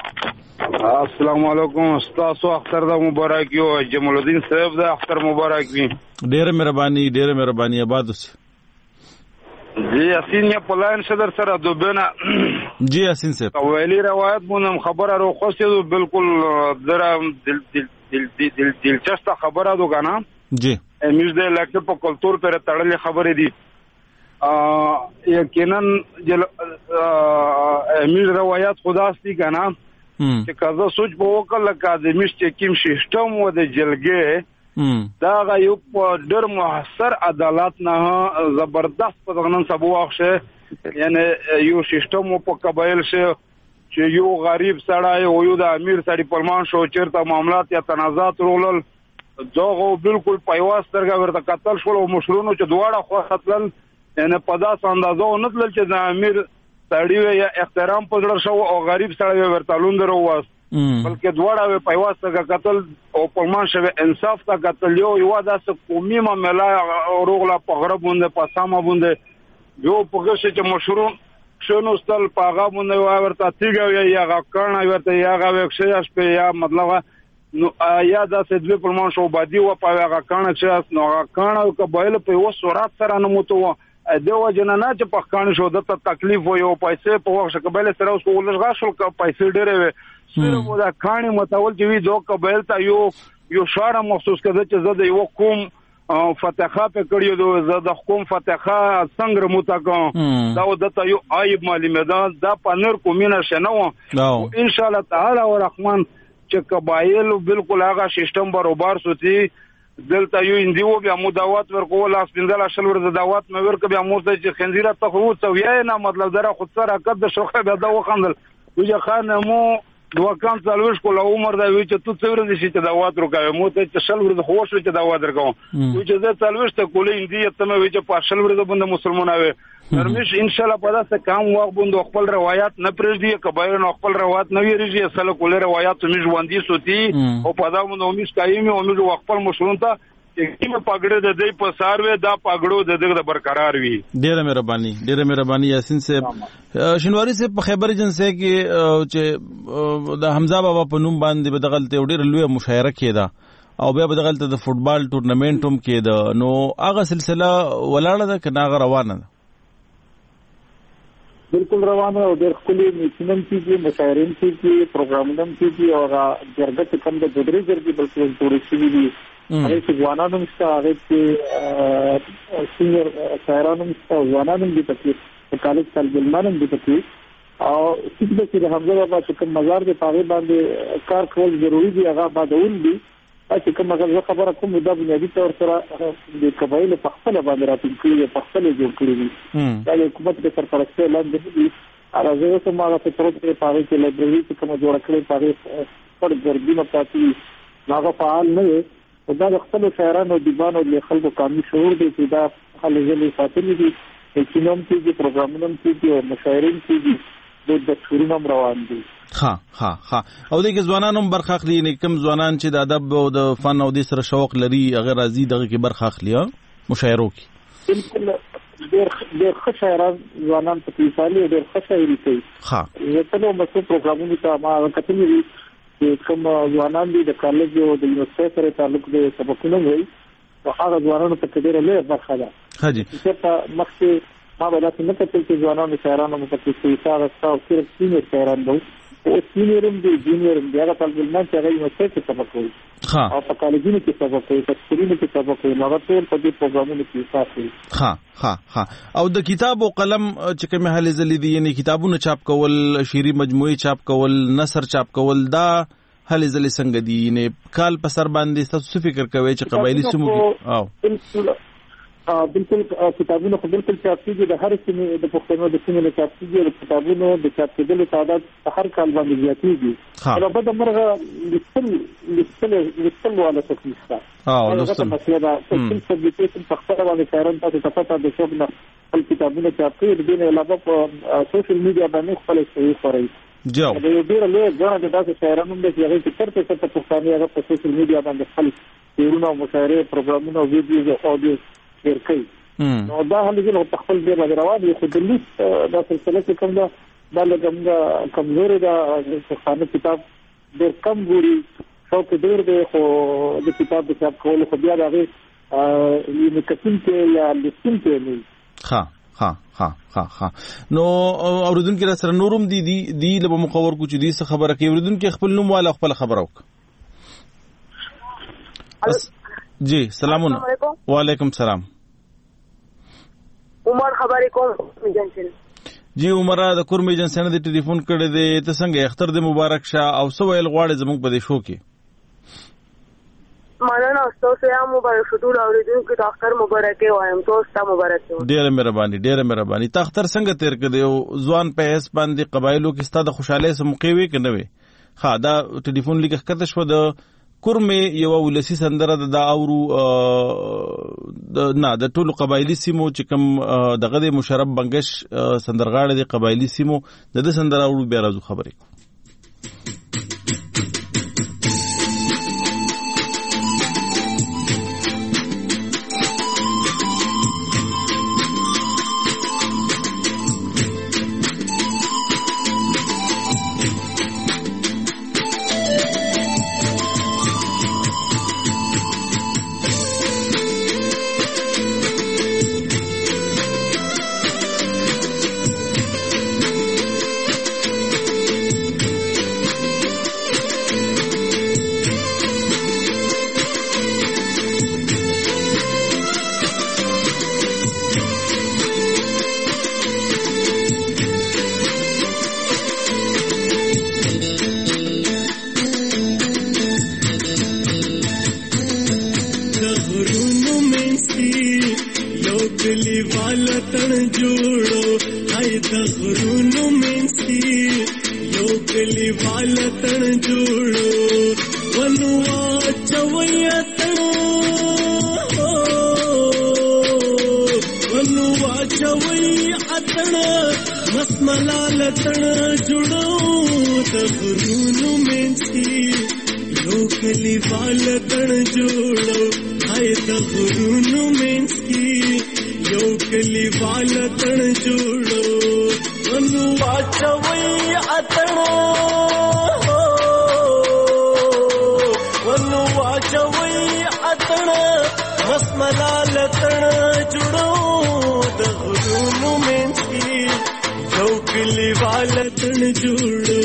السلام علیکم استاد اختر دا مبارک یو جمال الدین صاحب دا اختر مبارک وي ډېر مهرباني ډېر مهرباني آباد اوسه جی یاسین یا پلان صدر سره دوبنه جی یاسین صاحب ویلی روایت مونږ خبره رو خوسته بالکل درم دل دل دل دلچسپ خبره دو کنه جی امیز د لکه په کلچر پر تړلې خبره دي ا یقینا امیز روایت خداستی کنه چې کله سوچ په وکړه اکیډمیش چې کوم سیستم و د جلګې دا یو په ډېر محصر عدالت نه زبردست په غنن سبو واخشه یعنی یو سیستم په قبایل شه چې یو غریب سړی او یو د امیر سړی پرمان شو چیرته معاملات یا تنازعات رولل دغه بالکل پیواز ترګه ورته قتل شول او مشرونو چې دواړه خو خپل یعنی په داس اندازو نتل چې د امیر سړی یا احترام پزړ شو او غریب سړی ورته لوند رواس بلکې دواړه په یوه څنګه قتل او په مان شوه انصاف تا قتل یو یو داسې قومي معاملې روغلا په غرب باندې په ساما باندې یو په څه چې مشروع شنو ستل پاغه باندې ورته تیګ یا غکړنه ورته یا غوښه شپه یا مطلب نو یا داسې دوی په مان شو باندې و په غکړنه چې نو غکړنه او قبایل په یو سورات سره نموتو د وجننا چې پخکان شو د تکلیف و یو پیسې په وخت قبل سره اوس ولږه شو ک پیسې ډېرې وي سره مو دا کاني متول چې وی دوه قبل ته یو یو شاره مخصوص کړه چې زه د یو کوم فتحه په کړیو زه د حکومت فتحه څنګه متکم دا ودته یو عیب معلومه ده دا پنر کومینه شنو ان شاء الله تعالی ورحمان چې قبایل بالکل هغه سیستم برابر سوتي دلته یو اندیو بیا مو دعوت ورکول اس بندل شل ور د دعوت مې ورک بیا مو ته چې خنزیره ته خو څویا نه مطلب دره خود سره کد شوخه بیا دا وخندل وجه خان مو دوه کان څلوش کول عمر دا وی چې تو څور دي چې دعوت ورکاوي مو ته چې شل ور د خوښ چې دعوت ورکاو وجه زه څلوش ته کولې اندی ته مې وی چې په شل ور د بند مسلماناوي نرمش ان شاء الله په داسه کام وخت بوند خپل روایت نه پرېږدي کبایر نو خپل روایت نه ویریږي اصل کول روایت مې ژوندۍ سوتي او په دا مونږ مې قایمي او موږ خپل مشرون ته کیمه پګړه د دې په ساروي دا پګړو د دې د برقرار وي ډیره مهرباني ډیره مهرباني یاسین صاحب شنواری صاحب په خیبر ایجنسی کې چې د حمزه بابا په نوم باندې به دغلت ډیره لوی مشاعره کېده او بیا به دغلت د فوتبال ټورنمنت هم کېده نو هغه سلسله ولاړه ده کنه هغه روانه ده بالکل روانه او ډېر خپلې میټینګ کیږي مشاعرین کیږي پروګرامونه کیږي او جرګه کم د بدري جرګې بالکل ټول شي دي هغه چې ځوانانو مشته هغه چې سینیر شاعرانو مشته ځوانانو دي پکې کالج طالب علمانو دي پکې او چې د حمزه بابا چې کوم مزار دی پاره باندې کار کول ضروری دی هغه بعدول دي چې کوم هغه خبره کوم دا بنیادی تور سره د قبایل په خپل باندې راټول کړي په خپل جوړ کړي دي دا حکومت د سرپرستۍ لاندې دي راځي چې ما په تر څو پاره کې لایبرری چې کوم جوړ کړي پاره پر ګرځینه پاتې هغه فعال نه او دا خپل شاعرانو دیوانو د خلکو قانوني شعور دی چې دا خلک ساتلي دي چې نوم کې پروګرامونه کې او مشاعرین کې د دستورونو روان دي ها ها ها او دغه ځوانانو برخه اخلي نه کوم ځوانان چې د ادب او د فن او د سره شوق لري هغه راځي دغه کې برخه اخلي مشاعرو کې بالکل ډېر ډېر ښه شاعران ځوانان په مثالي ډېر ښه شاعري کوي ها زه نو مسو پروګرامونو ته ما کتلې دي چې کوم ځوانان دي د کالج او د یونیورسيټي سره تعلق لري سبقونه وي او هغه ځوانانو ته ډېر لوی برخه ده ها جی چې مخکې ما به تاسو نه کتل چې ځوانانو شاعرانو متکي سیسا راستاو صرف سینیر شاعران دي او سینیرم دي جونیرم دي هغه طالب علمان چې هغه یونیورسيټي سبق کوي ها او په کالجونو کې سبق کوي په سکولونو کې سبق کوي هغه ټول په دې پروګرامونو کې ساتي ها ها ها او د کتاب او قلم چې کومه حل زلي دي یعنی کتابونه چاپ کول شعري مجموعي چاپ کول نثر چاپ کول دا حل زلي څنګه دي نه کال په سر باندې تاسو فکر کوي چې قبایلی سمو او بالکل کتابونو خو بالکل چاپ کیږي د هر سیمې د پښتنو د سیمې له چاپ کیږي د کتابونو د چاپ کېدلو تعداد په هر کال باندې زیاتېږي نو په دمرغه لستل لستل لستل ولا تکلیف اه لستل مسله دا څه سبجیکټ په خپل باندې کارن تاسو ته پته د څوک نه خپل کتابونه چاپ کوي د دې علاوه په سوشل میډیا باندې خپل صحیح خوري جو د یو ډیر له غوړه د تاسو شاعرانو د هغه چې ترته څه په پښتانه هغه په سوشل میډیا باندې خپل پیرونه مشاعره پروګرامونه او ویډیوز او اډیو شیر کوي نو دا هم دغه په خپل ډیر روان دي خو د لیست د سلسله کې کوم دا د لګم کمزوري دا پښتانه کتاب ډیر کم ګوري شوق ډیر دی خو د کتاب د چاپ کولو خو بیا راغی یعنی کتل کې یا لیستل کې نه ها ها ها ها ها نو اوردونکو را سره نورم دي دي دي له مخور کو چې دي څه خبره کوي اوردونکو خپل نوم والا خپل خبره وک جی سلام علیکم سلام عمر خبرې کوم جنسل جی عمر د کورم ایجنسی نه د ټلیفون کړی دی ته څنګه اختر د مبارک شه او سو ویل غواړي زموږ په دې شو کې مننه تاسو یې مبارک شو ټول اوریدونکو ته اختر مبارک وایم تاسو ته مبارک وي ډیره مهرباني ډیره مهرباني تا اختر څنګه تیر کړی ځوان په اس باندې قبایلو کې ستاسو خوشاله سم موقعوي کنه وي ها دا ټلیفون لیک کته شو د کورمه یو ولسی سندره د اورو نه د ټولو قبایلی سیمو چې کوم دغه د مشرب بنگش سندرغاړي د قبایلی سیمو د سندره اورو بیا راځو خبرې غرونو منسي یو کلی والا تن جوړو ونو واچوي اتن ونو واچوي اتن مسملال تن جوړو د غرونو منسي یو کلی والا تن جوړو هاي د غرونو منسي یو کلی والا تن جوړو ونو واچوي اتن ونو واچوي اتن مسملال تن جوړو د غرونو منسي یو کلی والا تن جوړو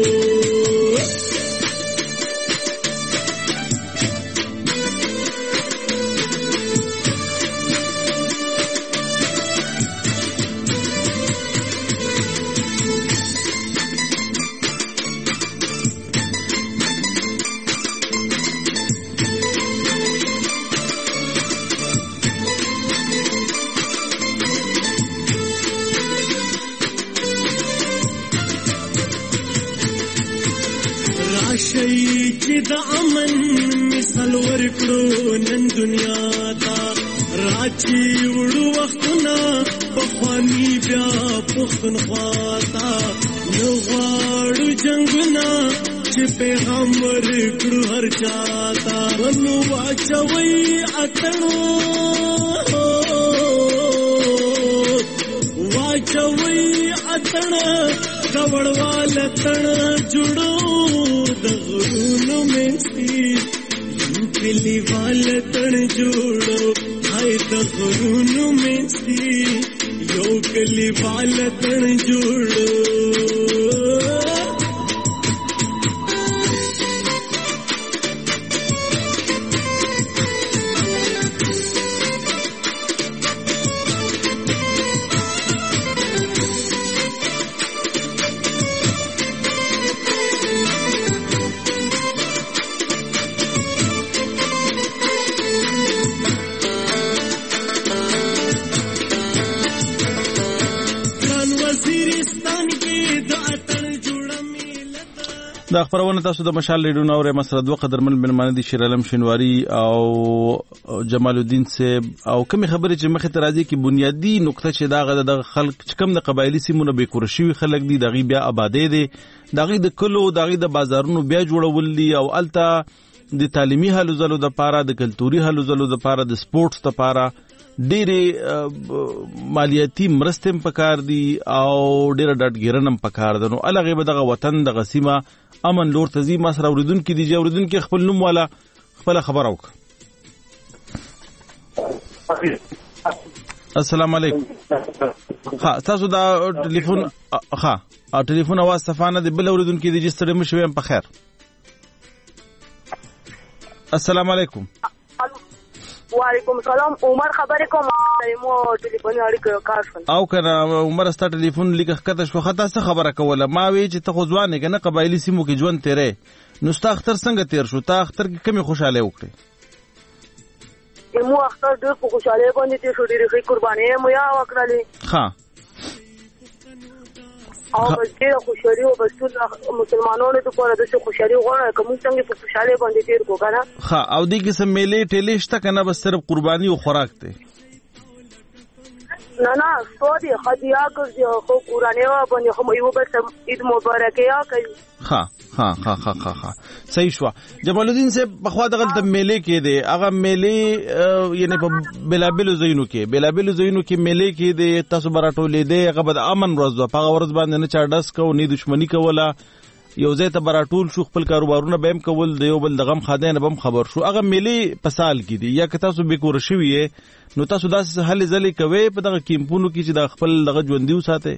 د امن مثال ورکړو نن دنیا تا راچی وړو وختونه بخوانی بیا پښتونخوا تا نو غواړو جنگونه چې پیغام ورکړو هر چاته ونو واچوي اتنو واچوي اتنو کوړوال تن جوړو د غرونو منسي یو کلی والا تن جوړو هاي د غرونو منسي یو کلی والا تن جوړو دا خبرونه تاسو د مشال ریډیو نو رې مسره دوه قدرمن بنمانه دي شیر علم شینواری او جمال الدین صاحب او کوم خبره چې مخه ترازی کې بنیادی نقطه چې دا غد د خلک چې کم د قبایلی سیمونه به کورشي خلک دي دغه بیا آبادې دي دغه د کلو دغه د بازارونو بیا جوړول دي او الته د تعلیمي حالو زلو د پاره د کلتوري حالو زلو د پاره د سپورتس د پاره ډېرې مالیاتي مرستې پکار دي او ډېر ډاډګیرنم پکار ده نو الګ به دغه وطن د غسیمه امن لور تزي ما سره اوریدونکو دي اوریدونکو خپل نوم والا خپل خبر اوک السلام علیکم ها تاسو دا ټلیفون ها ټلیفون اواز صفانه دی بل اوریدونکو دي چې ستړي مشوي په خیر السلام علیکم وعلیکم السلام عمر خبرې کوم مو ټلیفون اړیکه کار شو او کنه عمر ستا ټلیفون لیکه کته شو خطا څه خبره کوله ما وی چې ته خو ځوانې کنه قبایلی سیمو کې ژوند تیرې نو ستا اختر څنګه تیر شو تا اختر کې کمی خوشاله وکړي مو اختر ډېر په خوشاله باندې تیر شو ډېر قرباني مو یا وکړلې ها او بس ډېر خوشالي او بس ټول مسلمانانو ته پر دغه خوشالي غواړي کوم څنګه په خوشاله باندې تیر کو کنه ها او دې کې سم میلې ټلې شته کنه بس صرف قرباني او خوراک ته نه نه سودی خدیا کوي خو قرانه باندې هم یو بس عید مبارک یا کوي ها ها ها ها ها صحیح شو جمال الدین سے بخوا دغه د میلې کې دی هغه میلې یعنی په بلابل زینو کې بلابل زینو کې میلې کې دی تاسو براټولې دی هغه بد امن ورځ په هغه ورځ باندې نه چا ډس کو نه دښمنی کوله یو ځای ته براټول شو خپل کاروبارونه بهم کول د یو بل دغم خدای نه بم خبر شو هغه میلې په سال کې دی یا که تاسو به کور شوی نو تاسو داسې حل ځلې کوي په دغه کیمپونو کې چې د خپل دغه ژوندۍ وساته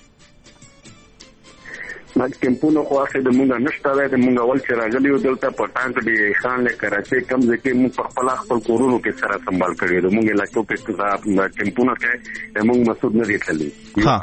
ما کیمپونو خو اخر د مونږه نشته د مونږه ول چې راغلی او دلته په ټانک دی خان له کراچي کم ځکه مونږ په خپل خپل کورونو کې سره سنبال کړی د مونږه لکه په کیمپونو کې مونږ مسعود نه دی تللی ها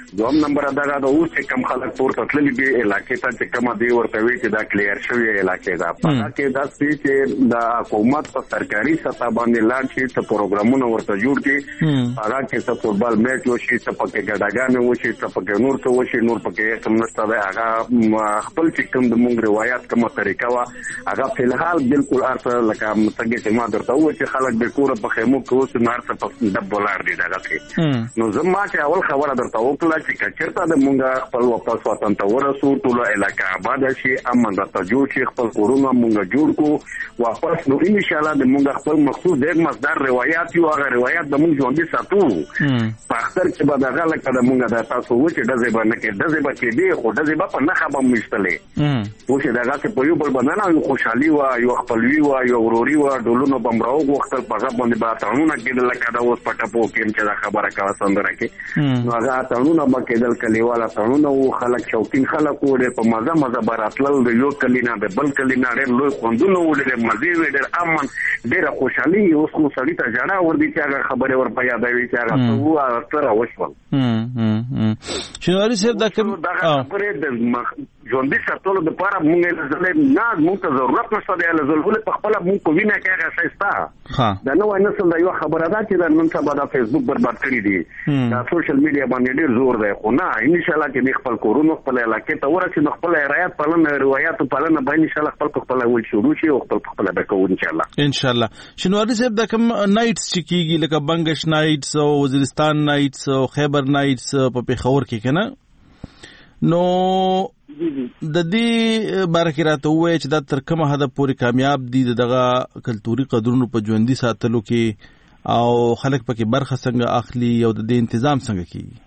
دوم نمبر دا دا اوس چې کم خلک پورته تللی دی علاقې ته چې کومه دی ورته وی چې دا کلیر شوی علاقې دا په کې دا چې د حکومت په سرکاري سطح باندې لاړ شي ته پروګرامونه ورته جوړ کړي هغه کې څه فوټبال میچ وشي څه پکې ګډاګانې وشي څه پکې نور څه وشي نور پکې کوم نشته دی هغه خپل چې کوم د مونږ روایت کومه طریقه وا هغه په الحال بالکل ارته لکه متګي چې ما درته و چې خلک به کور په خیمو کې اوس نار څه په د بولار دی دا کې نو زما چې اول خبره درته وکړه چې کچرته د مونږه خپل واپس وطن ته ورسو ټول علاقې آباد شي امن راته جوړ شي خپل کورونه مونږه جوړ کو واپس نو ان شاء الله د مونږه خپل مخصوص ډېر مصدر روایت یو هغه روایت د مونږ ژوندۍ ساتو په اختر کې به دغه لکه د مونږه د تاسو و چې د زبر نه کې د زبر کې دی خو د زبر په نه خبر مشتلې و چې دغه په یو بل باندې یو خوشحالي وا یو خپلوي وا یو وروري وا ډولونو بمراو وختل په هغه باندې به تړونه کېدل لکه دا اوس پټه پو کې چې دا خبره کوي سندره کې نو هغه تړونه به کېدل کلیواله تړونه وو خلک شوقین خلک وو په مزه مزه براتلل د یو کلینا د بل کلینا ډېر لوی خوندونه وو ډېر مزه وي ډېر امن ډېر خوشحالي اوس نو سړی ته جاړه ور دي چې هغه خبره ور په یادوي چې هغه وو تر اوسول شنواری صاحب دا کوم خبره د ژوندۍ ساتلو لپاره موږ له نه موږ ته ضرورت نشته د لزلول په خپل موږ کو وینه کې هغه شایسته دا نو نسل دا یو خبره ده چې د نن سبا د فیسبوک برباد کړی دي دا سوشل میډیا باندې ډېر زور دی خو نه ان شاء الله چې خپل کورونو خپل علاقې ته ورسي نو خپل رعایت پالنه روایت پالنه به ان شاء الله خپل خپل ول شروع شي او خپل خپل به کوو ان شاء الله ان شاء الله شنواری صاحب دا کوم نایټس چې کیږي لکه بنگش نایټس او وزیرستان نایټس او خیبر نایټس په پیښور کې کنه نو د دې بارکه راته وایي چې دا تر کومه حد پورې کامیاب دي دغه کلتوري قدرونو په ژوندۍ ساتلو کې او خلک پکې برخه څنګه اخلي او د دې تنظیم څنګه کیږي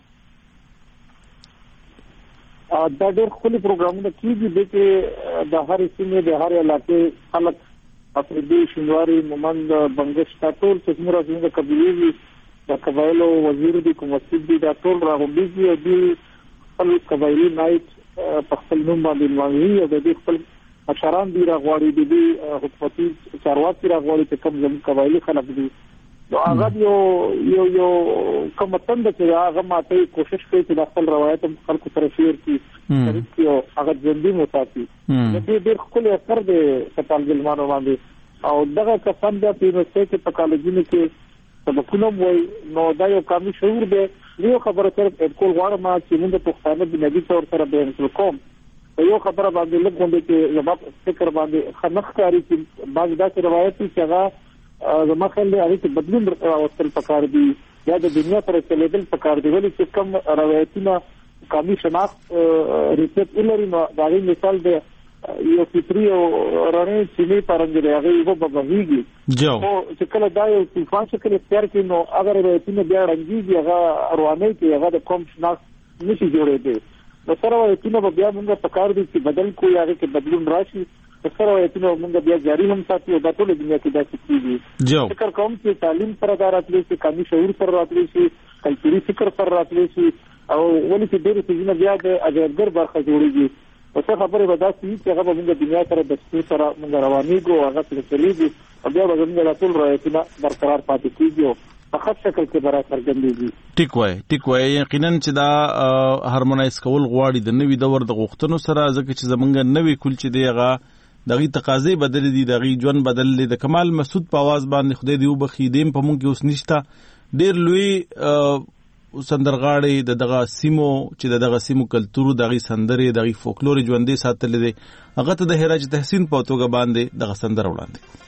دا ډېر خپل پروګرامونه کیږي چې د هر سیمې د هر علاقې خلک افریدي شینواری مومند بنگش ټول چې موږ راځو د قبيلې د قبایلو وزیر دي کوم مسجد دي دا ټول راغلي دي خپل قبایلی نایټ په خپل نوم باندې مانوي او د دې خپل اشران دي راغوري دي حکومتي چارواکي راغوري چې کوم زموږ قبایلی خلک دي نو هغه یو یو یو کوم تند چې هغه ماته کوشش کوي چې د خپل روایت خلکو سره شیر کړي چې یو هغه ژوندۍ موساتي د دې ډېر خپل اثر دی په ځلمانو باندې او دغه کسان د یونیورسيټي په کالجونو کې سبقونه وای نو دا یو کامي شعور دی یو خبره تر کول غواړم چې موږ په خپل د نبی تور سره بیان کوم یو خبره باندې لګوندې چې زباب فکر باندې خنخ کاری چې باز داسې روایت چې هغه زما خل دی چې بدلون راوستل پکار دي یا د دنیا پر چلیدل پکار دي ولې چې کم روایتونه کامي شناخت ریسرچ ولري نو دا غي مثال دی یو فطري او رانه چې پرنګ دی هغه یو په بهيږي جو او چې کله دا یو طوفان شکل اختیار کړي نو اگر روایتونه بیا رنګيږي هغه روانه کې هغه د کوم شناخت نشي جوړېږي نو سره روایتونه بیا موږ پکار دي چې بدل کوی هغه کې بدلون راشي سره روایتونه موږ بیا جاری هم ساتي او د ټول دنیا کې دا کیږي جو فکر کوم چې تعلیم پر داراتلي چې کامي شعور پر راتلي شي کلتوري فکر پر راتلي شي او ولې چې ډېر څه بیا د اجازهګر برخه جوړيږي او څه خبره ودا چې هغه موږ دنیا سره د څه سره موږ روانيږو هغه څه چلیږي او بیا موږ د ټول روایتونه برقرار پاتې کیږي په خاص شکل کې برابر ګرځي ټیک وای ټیک وای یقینا چې دا هارمونایز کول غواړي د نوې دور د غوښتنو سره ځکه چې زمونږ نوې کول چې دی هغه دغه تقاضې بدل دي دغه ژوند بدل دي د کمال مسعود په आवाज باندې خدای دی وبخي دیم په مونږ کې اوس نشته ډیر لوی سندرغاړي د دغه سیمو چې دغه سیمو کلتور دغه سندري دغه فولکلور ژوندې ساتل دي هغه ته د هراج تحسین په توګه باندې دغه سندر وړاندې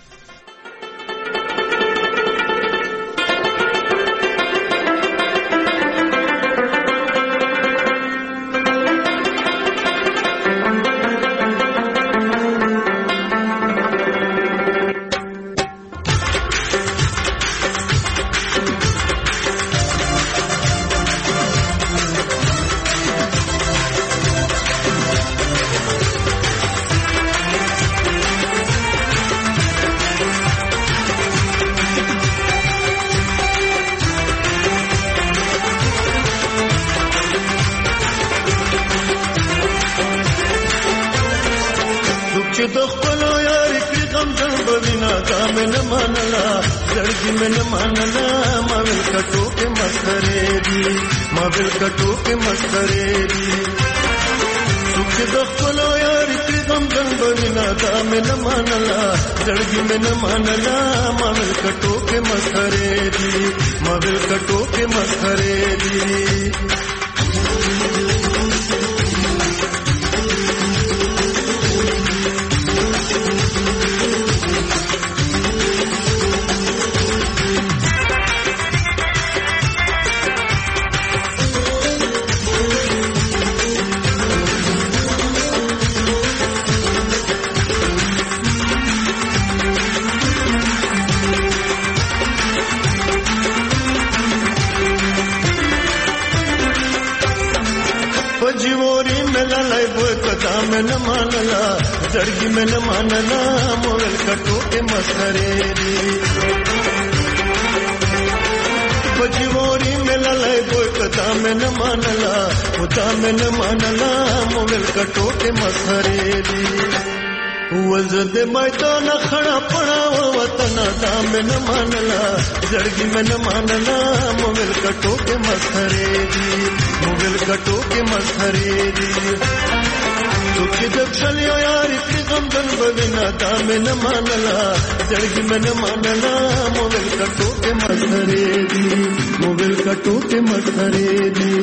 غمزن بوینا دا میں نہ مانلا زړګي میں نہ مانلا ماویل کټو کې مسخره دي ماویل کټو کې مسخره دي سوچ د خپل یار کې غمزن بوینا دا میں نہ مانلا زړګي میں نہ مانلا ماویل کټو کې مسخره دي ماویل کټو کې مسخره دي میں نہ مانلا زړګي میں نہ مانلا مول کټو کې مسخره دي بجوري ملا لای بو کتا میں نہ مانلا خدا میں نہ مانلا مول کټو کې مسخره دي وزد میدان خړا پړا وطن دا میں نہ مانلا زړګي میں نہ مانلا مول کټو کې مسخره دي مول کټو کې مسخره دي سوچ جب چلیو یاری کی غمزن بوینا دا میں نہ مانلا زړګي میں نہ مانلا موبل کټو کې مسخره دي موبل کټو کې مسخره دي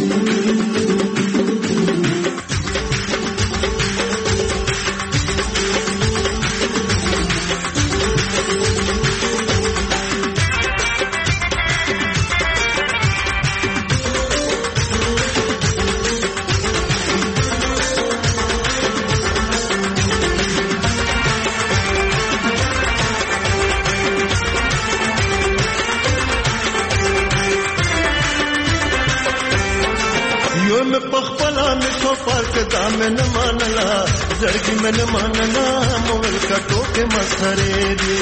میں نہ مانلا زړګي میں نہ مانلا موبل کټو کې مسخره دي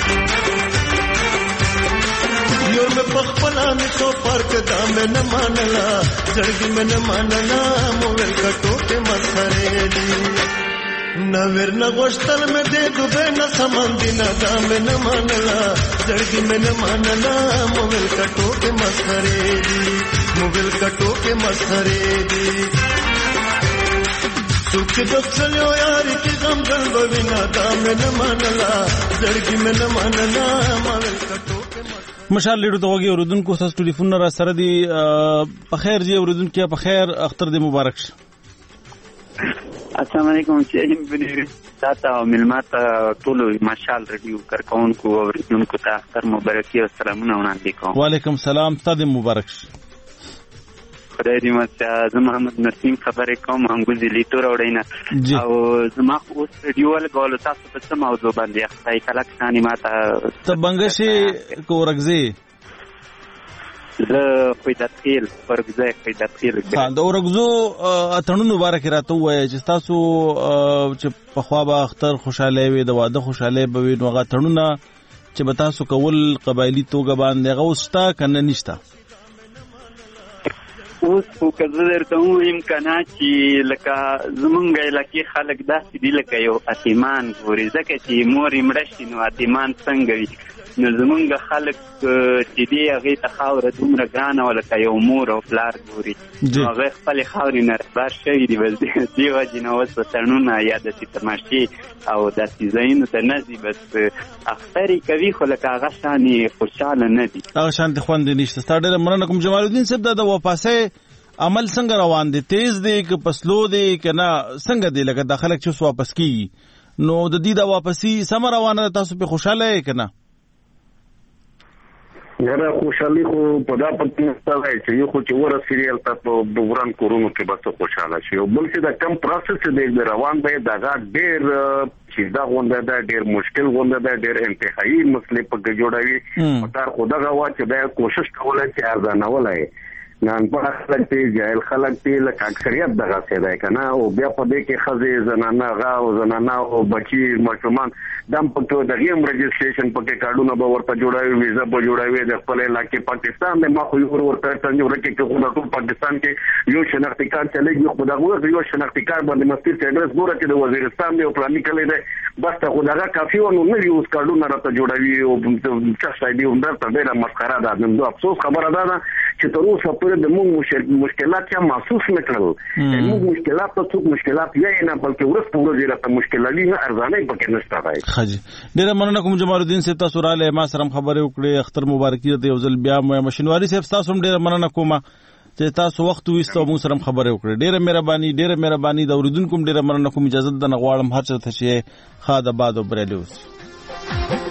یو مې پخپلا مې شو فرق دا میں نہ مانلا زړګي میں نہ مانلا موبل کټو کې مسخره دي نویر نہ غوښتل مې دې دوبه نہ سمندي نه دا میں نہ مانلا زړګي میں نہ مانلا موبل کټو کې مسخره دي موبل کټو کې مسخره دي سوچ جب چلیو یاری کی غمزن بوینا دا میں نہ مانلا زړګي میں نہ مانلا ماویل کټو مشال لیډو ته وګي اوردونکو تاسو ټلیفون را سره دی په خیر جی اوردونکو په خیر اختر دې مبارک شه السلام علیکم چې بنیر تاسو او ملمات ټول مشال رادیو کارکونکو اوردونکو ته اختر مبارکي او سلامونه وړاندې کوم وعلیکم سلام تاسو مبارک شه خدای دې مته زه محمد نسیم خبرې کوم انګوزي لیتور وړینا او زما اوس ډیول غول تاسو په څه موضوع باندې ښایي کله ثاني ماته ته بنگشي کورغزي زه پیدا تیل ورغزي پیدا تیل دا ورغزو اتنو مبارک راته وای چې تاسو چې په خوا به اختر خوشاله وي د واده خوشاله به وي نو هغه تنونه چې به تاسو کول قبایلی توګه باندې غوستا کنه نشتا اوس خو که زه درته ووایم که نه چې لکه زمونږ علاقې خلک داسې دي لکه یو اتیمان ګوري ځکه چې مور یې مړه شي نو اتیمان څنګه وي نو زمونږ خلک چې دي هغې ته خاوره دومره ګرانه وه لکه یو مور او پلار ګوري نو هغه خپلې خاورې نه رهبر شوي دي بس دې وجې نه اوس به تړونونه یا داسې تماشې او داسې ځایونو ته نه ځي بس اختر یې کوي خو لکه هغه شانې خوشحاله نه دي هغه شانتې خوند یې نشته ستا ډېره مننه کوم جمال الدین صاحب دا د واپسۍ عمل څنګه روان دی تیز دی که پسلو دی که نه څنګه دی لکه دا خلک چې اوس واپس کېږي نو د دې دا واپسي سمه روانه ده تاسو پې خوشحاله یې که نه یاره خوشحالي خو په دا پکې نشته دی چې یو خو چې ورسېږي هلته په وران کورونو کې به څه خوشحاله شي او بل چې دا کم پروسس دی روان دی د هغه ډېر چیزا غونډه ده ډېر مشکل غونډه ده ډېر انتهایی مسلې پکې جوړوي په کار خو دغه وا چې دا کوشش کوله چې ارزانولی نن په خلک ته جاهل خلک ته لکه اکثریت دغه څه دی کنه او بیا په دې کې خزې زنانه غا او زنانه او بچي ماشومان دم په دغه رجسټریشن پکې کارډونه به ورته جوړاوي ویزا به جوړاوي د خپل علاقې پاکستان د ما خو یو ورته څنګه ورکه کې خو د پاکستان کې یو شناختی کارت چلېږي خو دغه یو شناختی کارت باندې مستر ایډرس ګوره چې د وزیرستان دی او پلاني کلی دی بس ته خو دغه کافي ونه نه یو کارډونه راته جوړاوي او چې څه دی هم درته ډېره مسخره ده نو افسوس خبره ده چې تر اوسه پورې د موږ مشکلات یا محسوس نه کړل موږ مشکلات ته څوک مشکلات یې نه بلکې ورسته ورځې راته مشکلات نه ارزانه پکې نشته راځي خاجي ډېر مننه کوم جمال الدین صاحب تاسو رااله ما سره خبرې وکړې اختر مبارکي ته یو ځل بیا مې مشنواری صاحب تاسو هم ډېر مننه کوم چې تاسو وخت وېستو موږ سره خبرې وکړې ډېر مهرباني ډېر مهرباني د اوریدونکو ډېر مننه کوم اجازه ده نه غواړم هر څه ته شي خاده باد او بریلیوس